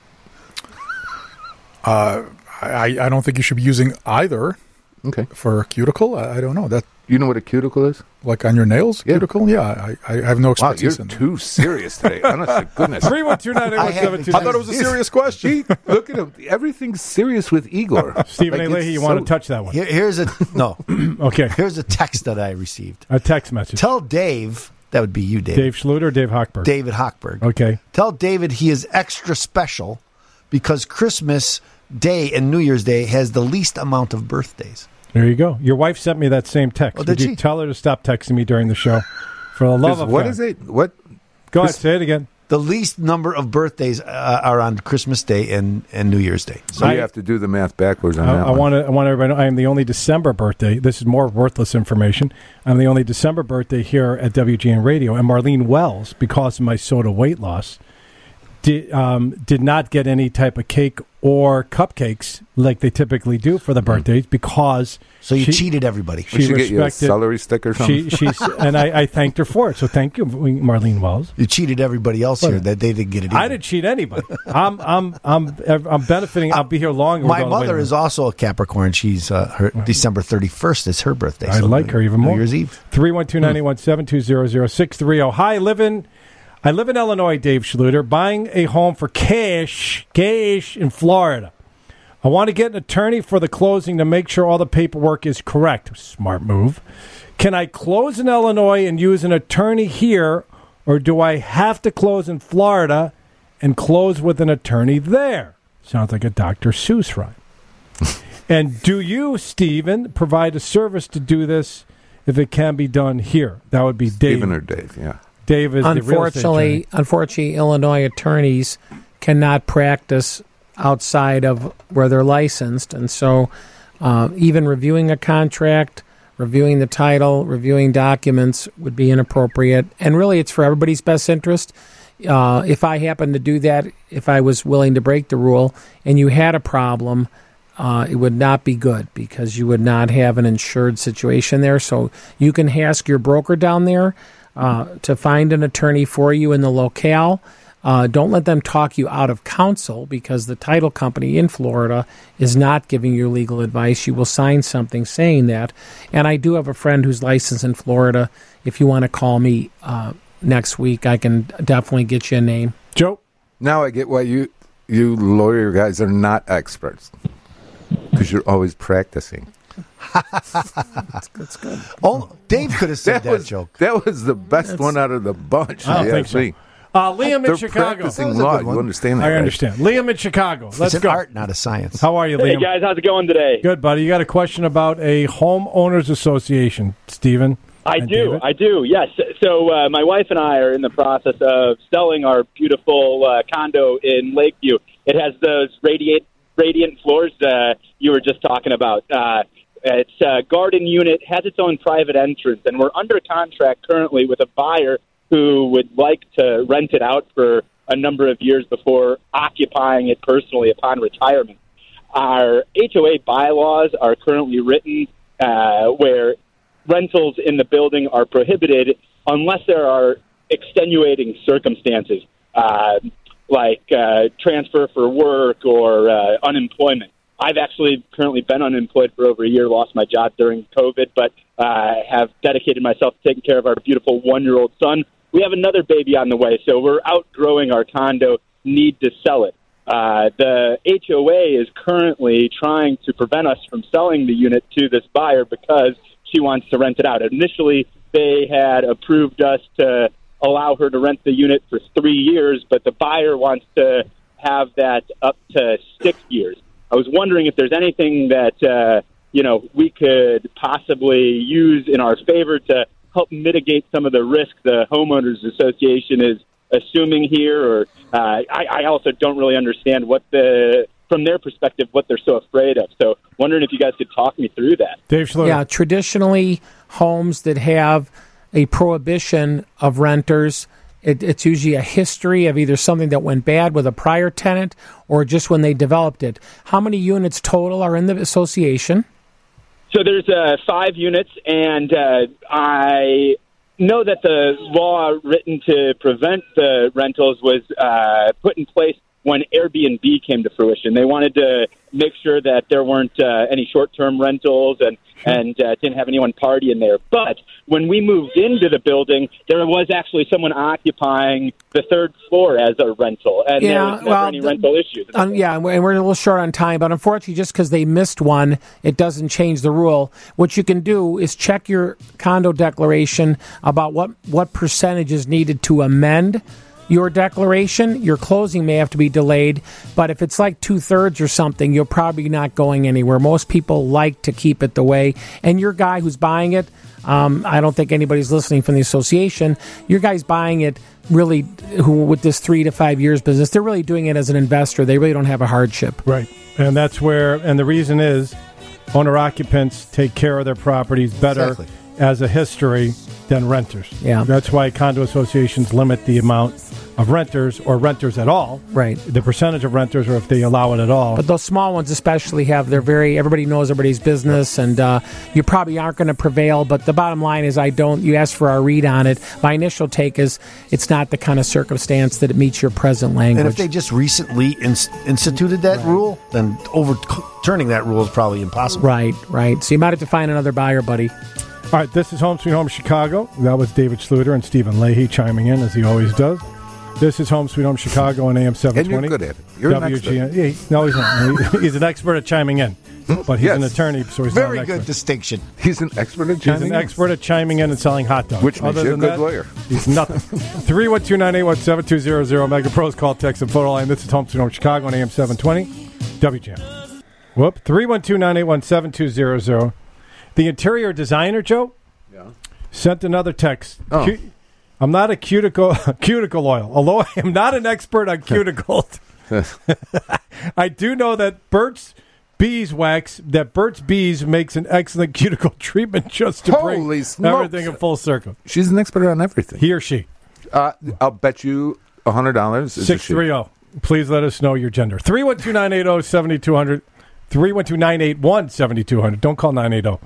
I don't think you should be using either. Okay. For a cuticle, I don't know that. You know what a cuticle is? Like on your nails, cuticle. Yeah, I have no expertise in that. You're too serious today. Honest to goodness. 312-981-72. I thought it was a serious question. Look at him. Everything's serious with Igor. Stephen A. Leahy, you want to touch that one? Here's a no. Okay. Here's a text that I received. A text message. Tell Dave, that would be you, Dave. Dave Schluter or Dave Hochberg? David Hochberg. Okay. Tell David he is extra special because Christmas Day and New Year's Day has the least amount of birthdays. There you go. Your wife sent me that same text. Oh, did you she? tell her to stop texting me during the show? For the love of what God. is it? What? Go ahead, say it again. The least number of birthdays are on Christmas Day and New Year's Day. So you have to do the math backwards on that I want everybody to know I am the only December birthday. This is more worthless information. I'm the only December birthday here at WGN Radio. And Marlene Wells, because of my soda weight loss, did not get any type of cake or cupcakes like they typically do for the birthdays because so you cheated everybody. She should get you a celery stick or something. And I thanked her for it. So thank you, Marlene Wells. You cheated everybody else here that they didn't get it either. I didn't cheat anybody. I'm benefiting. I'll be here longer. My mother is also a Capricorn. She's her December 31st is her birthday. I like her even more. New Year's Eve. 312-917-200630. Hi, I live in Illinois, Dave Schluter, buying a home for cash in Florida. I want to get an attorney for the closing to make sure all the paperwork is correct. Smart move. Can I close in Illinois and use an attorney here, or do I have to close in Florida and close with an attorney there? Sounds like a Dr. Seuss rhyme. And do you, Stephen, provide a service to do this if it can be done here? That would be Dave. Stephen or Dave, yeah. Dave is the real estate attorney. Unfortunately, Illinois attorneys cannot practice outside of where they're licensed. And so even reviewing a contract, reviewing the title, reviewing documents would be inappropriate. And really, it's for everybody's best interest. If I happen to do that, if I was willing to break the rule and you had a problem, it would not be good because you would not have an insured situation there. So you can ask your broker down there to find an attorney for you in the locale. Don't let them talk you out of counsel because the title company in Florida is not giving you legal advice. You will sign something saying that. And I do have a friend who's licensed in Florida. If you want to call me next week, I can definitely get you a name. Joe? Now I get why you lawyer guys are not experts. Because you're always practicing. That's good. Oh, Dave could have said that joke. That was the best one out of the bunch. I don't think so. Liam in Chicago. Practicing law. You understand that? I understand. Liam in Chicago. Let's it's go. An art, not a science. How are you, Liam? Hey, guys. How's it going today? Good, buddy. You got a question about a homeowners association, Stephen? I do. Yes. So my wife and I are in the process of selling our beautiful condo in Lakeview. It has those radiant floors you were just talking about. It's a garden unit, has its own private entrance, and we're under contract currently with a buyer who would like to rent it out for a number of years before occupying it personally upon retirement. Our HOA bylaws are currently written where rentals in the building are prohibited unless there are extenuating circumstances, like transfer for work or unemployment. I've actually currently been unemployed for over a year, lost my job during COVID, but have dedicated myself to taking care of our beautiful 1-year-old son. We have another baby on the way, so we're outgrowing our condo, need to sell it. The HOA is currently trying to prevent us from selling the unit to this buyer because she wants to rent it out. Initially, they had approved us to allow her to rent the unit for 3 years, but the buyer wants to have that up to 6 years. I was wondering if there's anything that we could possibly use in our favor to help mitigate some of the risk the homeowners association is assuming here, or I also don't really understand from their perspective, what they're so afraid of. So wondering if you guys could talk me through that. Dave Schluter. Yeah, traditionally, homes that have a prohibition of renters, it's usually a history of either something that went bad with a prior tenant or just when they developed it. How many units total are in the association? So there's 5 units, and I know that the law written to prevent the rentals was put in place when Airbnb came to fruition. They wanted to make sure that there weren't any short-term rentals and didn't have anyone partying there. But when we moved into the building, there was actually someone occupying the 3rd floor as a rental, and there was never any rental issues. And we're a little short on time, but unfortunately, just because they missed one, it doesn't change the rule. What you can do is check your condo declaration about what percentage is needed to amend your declaration. Your closing may have to be delayed, but if it's like 2/3 or something, you're probably not going anywhere. Most people like to keep it the way. And your guy who's buying it, I don't think anybody's listening from the association. Your guy's buying it really, who with this 3 to 5 years business, they're really doing it as an investor. They really don't have a hardship. Right. And that's where, and the reason is owner-occupants take care of their properties better as a history than renters. Yeah. That's why condo associations limit the amount of renters or renters at all. Right. The percentage of renters, or if they allow it at all. But those small ones especially everybody knows everybody's business, and you probably aren't going to prevail, but the bottom line is you asked for our read on it. My initial take is it's not the kind of circumstance that it meets your present language. And if they just recently instituted that rule, then overturning that rule is probably impossible. Right. So you might have to find another buyer, buddy. All right, this is Home Sweet Home Chicago. That was David Schluter and Stephen Leahy chiming in, as he always does. This is Home Sweet Home Chicago on AM 720. And you're good at it. You're an expert. Yeah, no, he's not. He's an expert at chiming in. But he's an attorney, so he's very not an good expert. distinction. He's an expert at chiming in? He's an expert at chiming in and selling hot dogs. Which makes you a good lawyer. He's nothing. 312-981-7200. Mega Pros call, text, and photo line. This is Home Sweet Home Chicago on AM 720. WJM. Whoop. 312-981-7200. The interior designer, Joe, sent another text. Oh. I'm not a cuticle oil, although I am not an expert on cuticles. I do know that Burt's Bees makes an excellent cuticle treatment just to bring everything in full circle. She's an expert on everything. He or she. I'll bet you $100. 630. Please let us know your gender. 312-980-7200. 312-981-7200. Don't call 980.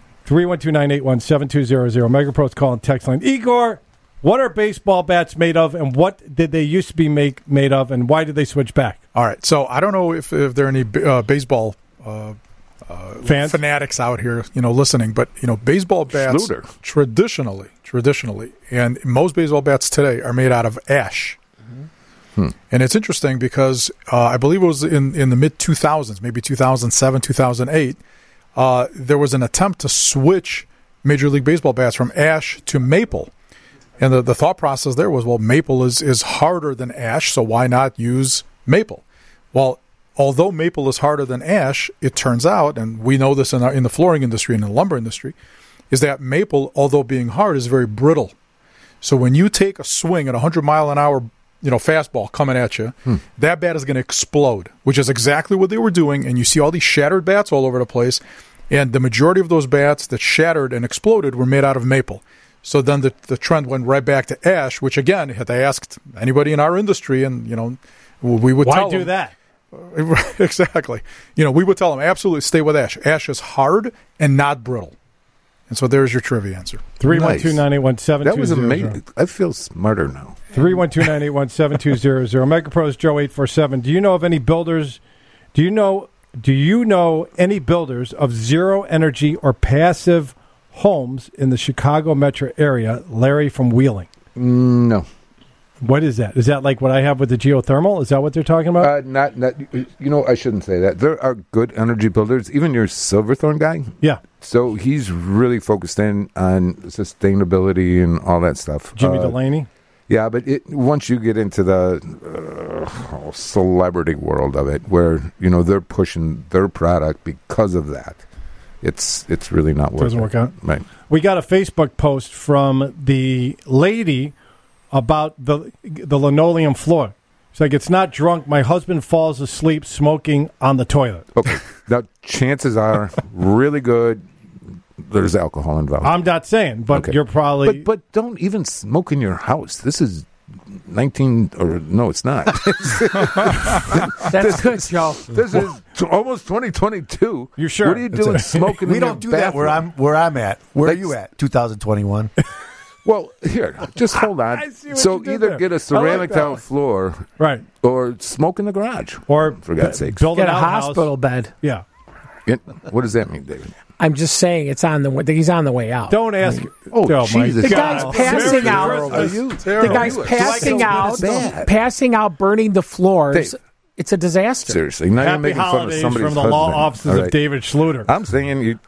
312-981-7200. Megapro's call and text line. Igor, what are baseball bats made of, and what did they used to be made of, and why did they switch back? All right, so I don't know if there are any baseball fans, fanatics out here, listening, but baseball bats traditionally, and most baseball bats today are made out of ash. And it's interesting because I believe it was in the mid-2000s, maybe 2007, 2008, there was an attempt to switch Major League Baseball bats from ash to maple. And the thought process there was, well, maple is harder than ash, so why not use maple? Well, although maple is harder than ash, it turns out, and we know this in the flooring industry and in the lumber industry, is that maple, although being hard, is very brittle. So when you take a swing at 100-mile-an-hour fastball coming at you, that bat is going to explode, which is exactly what they were doing. And you see all these shattered bats all over the place. And the majority of those bats that shattered and exploded were made out of maple. So then the trend went right back to ash, which, again, had they asked anybody in our industry, and, we would tell them. Why do that? Exactly. We would tell them, absolutely stay with ash. Ash is hard and not brittle. And so there's your trivia answer. 312-981-7200. That was amazing. I feel smarter now. 312-981-7200. Megapro's Joe 847. Do you know of any builders? Do you know any builders of zero energy or passive homes in the Chicago metro area? Larry from Wheeling. No. What is that? Is that like what I have with the geothermal? Is that what they're talking about? Not. I shouldn't say that. There are good energy builders. Even your Silverthorne guy. Yeah. So he's really focused in on sustainability and all that stuff. Jimmy Delaney. Yeah, but once you get into the celebrity world of it, where they're pushing their product because of that, it's really not working. Doesn't work out. Right. We got a Facebook post from the lady about the linoleum floor. It's like, it's not drunk. My husband falls asleep smoking on the toilet. Okay. Now, chances are really good there's alcohol involved. I'm not saying, but you're probably... But don't even smoke in your house. This is no, it's not. That's good, Joe. This is almost 2022. You sure? What are you doing smoking in your don't do that where I'm at. Where are you at? 2021. Well, here, just hold on. So either get a ceramic tile floor, right, or smoke in the garage, or for God's sakes, build a hospital bed. Yeah. What does that mean, David? I'm just saying he's on the way out. Don't ask. Jesus! The guy's passing out. The guy's passing out, burning the floors. Dave. It's a disaster. Seriously, now you're making fun of somebody's from the husband. law offices of David Schluter. I'm saying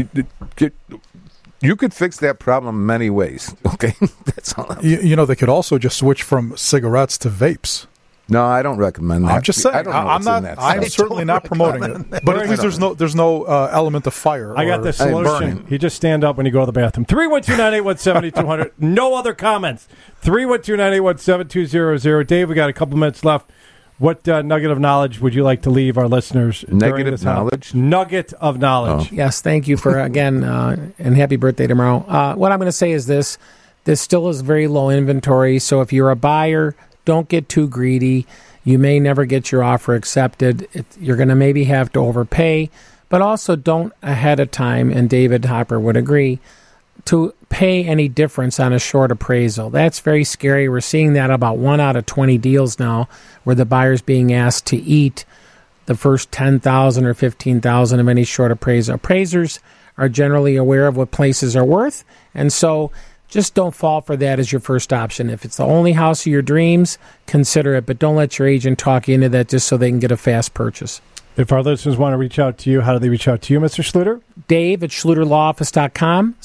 you could fix that problem many ways. Okay, that's all. They could also just switch from cigarettes to vapes. No, I don't recommend that. I'm just saying. I'm certainly not promoting it. But at least there's no element of fire. I got the solution. You just stand up when you go to the bathroom. 312-981-7200. No other comments. 312-981-7200. Dave, we got a couple minutes left. What nugget of knowledge would you like to leave our listeners? Negative knowledge? Nugget of knowledge. Yes, thank you for, again, and happy birthday tomorrow. What I'm going to say is this. This still is very low inventory, so if you're a buyer, don't get too greedy. You may never get your offer accepted. You're going to maybe have to overpay, but also don't ahead of time, and David Hopper would agree, to pay any difference on a short appraisal. That's very scary. We're seeing that about 1 out of 20 deals now where the buyer's being asked to eat the first $10,000 or $15,000 of any short appraisal. Appraisers are generally aware of what places are worth, and so just don't fall for that as your first option. If it's the only house of your dreams, consider it, but don't let your agent talk you into that just so they can get a fast purchase. If our listeners want to reach out to you, how do they reach out to you, Mr. Schluter? Dave at SchluterLawOffice.com,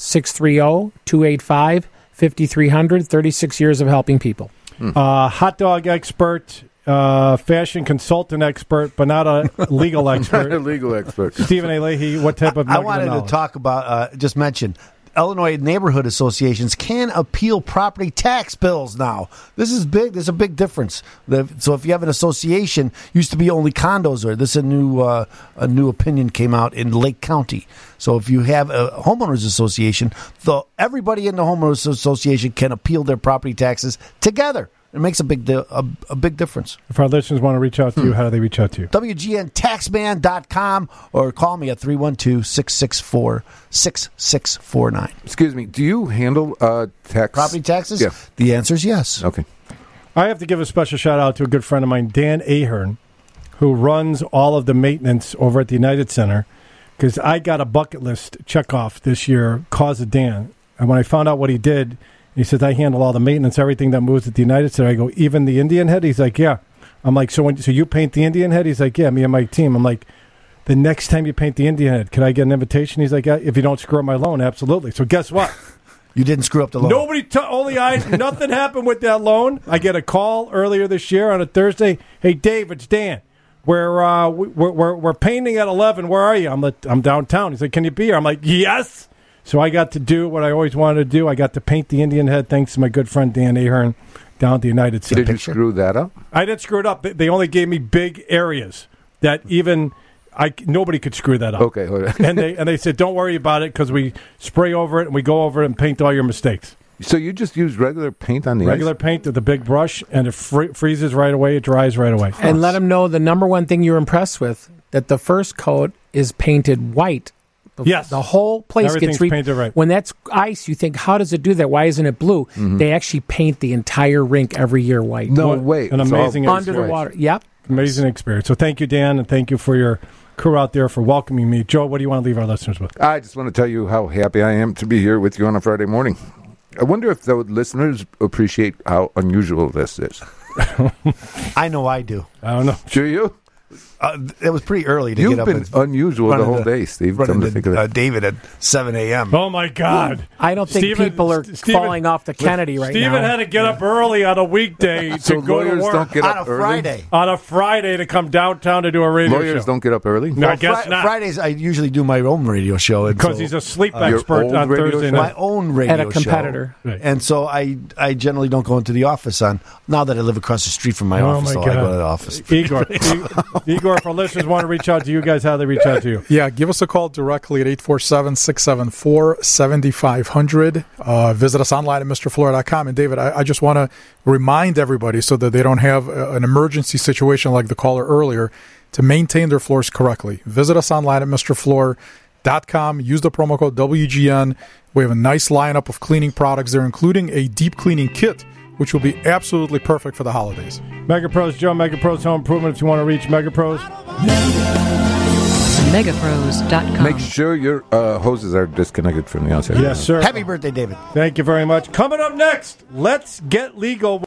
630-285-5300, 36 years of helping people. Hot dog expert, fashion consultant expert, but not a legal expert. Not a legal expert. Stephen A. Leahy, what type of I wanted to talk about, just mention, Illinois neighborhood associations can appeal property tax bills now. This is big. There's a big difference. So if you have an association, used to be only condos, or this is a new opinion came out in Lake County. So if you have a homeowners association, everybody in the homeowners association can appeal their property taxes together. It makes a big difference. If our listeners want to reach out to you, how do they reach out to you? WGNTaxman.com or call me at 312-664-6649. Excuse me, do you handle property taxes? Yeah. The answer is yes. Okay. I have to give a special shout-out to a good friend of mine, Dan Ahern, who runs all of the maintenance over at the United Center, because I got a bucket list check-off this year, cause of Dan. And when I found out what he did, he says, I handle all the maintenance, everything that moves at the United Center. I go, even the Indian head? He's like, yeah. I'm like, so you paint the Indian head? He's like, yeah, me and my team. I'm like, the next time you paint the Indian head, can I get an invitation? He's like, yeah, if you don't screw up my loan, absolutely. So guess what? You didn't screw up the loan. Nothing happened with that loan. I get a call earlier this year on a Thursday. Hey, Dave, it's Dan. We're painting at 11. Where are you? I'm downtown. He's like, can you be here? I'm like, yes. So I got to do what I always wanted to do. I got to paint the Indian head thanks to my good friend Dan Ahern down at the United Center. Did you screw that up? I didn't screw it up. They only gave me big areas that even nobody could screw that up. Okay. and they said, don't worry about it because we spray over it and we go over it and paint all your mistakes. So you just use regular paint on the regular paint with the big brush, and it freezes right away. It dries right away. And let them know the number one thing you're impressed with, that the first coat is painted white. Yes. The whole place gets painted right. When that's ice, you think, how does it do that? Why isn't it blue? Mm-hmm. They actually paint the entire rink every year white. No way. An amazing experience. Under the water. Yep. Amazing experience. So thank you, Dan, and thank you for your crew out there for welcoming me. Joe, what do you want to leave our listeners with? I just want to tell you how happy I am to be here with you on a Friday morning. I wonder if the listeners appreciate how unusual this is. I know I do. I don't know. Do you? It was pretty early to You've get up. You've been unusual the whole day, Steve. David at 7 a.m. Oh, my God. I don't think people are falling off the Kennedy right now. Steven had to get up early on a weekday to go to work. Don't get up early? Friday. On a Friday to come downtown to do a radio show. Lawyers don't get up early? No, I guess not. Fridays, I usually do my own radio show. Because he's a sleep expert on Thursday night. My own radio show. At a competitor. Right. And so I generally don't go into the office now that I live across the street from my office. So I go to the office. Igor, if our listeners want to reach out to you guys, how do they reach out to you? Yeah, give us a call directly at 847-674-7500. Visit us online at MrFlora.com. And David, I just want to remind everybody so that they don't have an emergency situation like the caller earlier to maintain their floors correctly. Visit us online at MrFlora.com. Use the promo code WGN. We have a nice lineup of cleaning products there, including a deep cleaning kit, which will be absolutely perfect for the holidays. MegaPros Joe, MegaPros Home Improvement. If you want to reach MegaPros, Megapros.com. Make sure your hoses are disconnected from the outside. Yes, sir. Happy birthday, David. Thank you very much. Coming up next, let's get legal.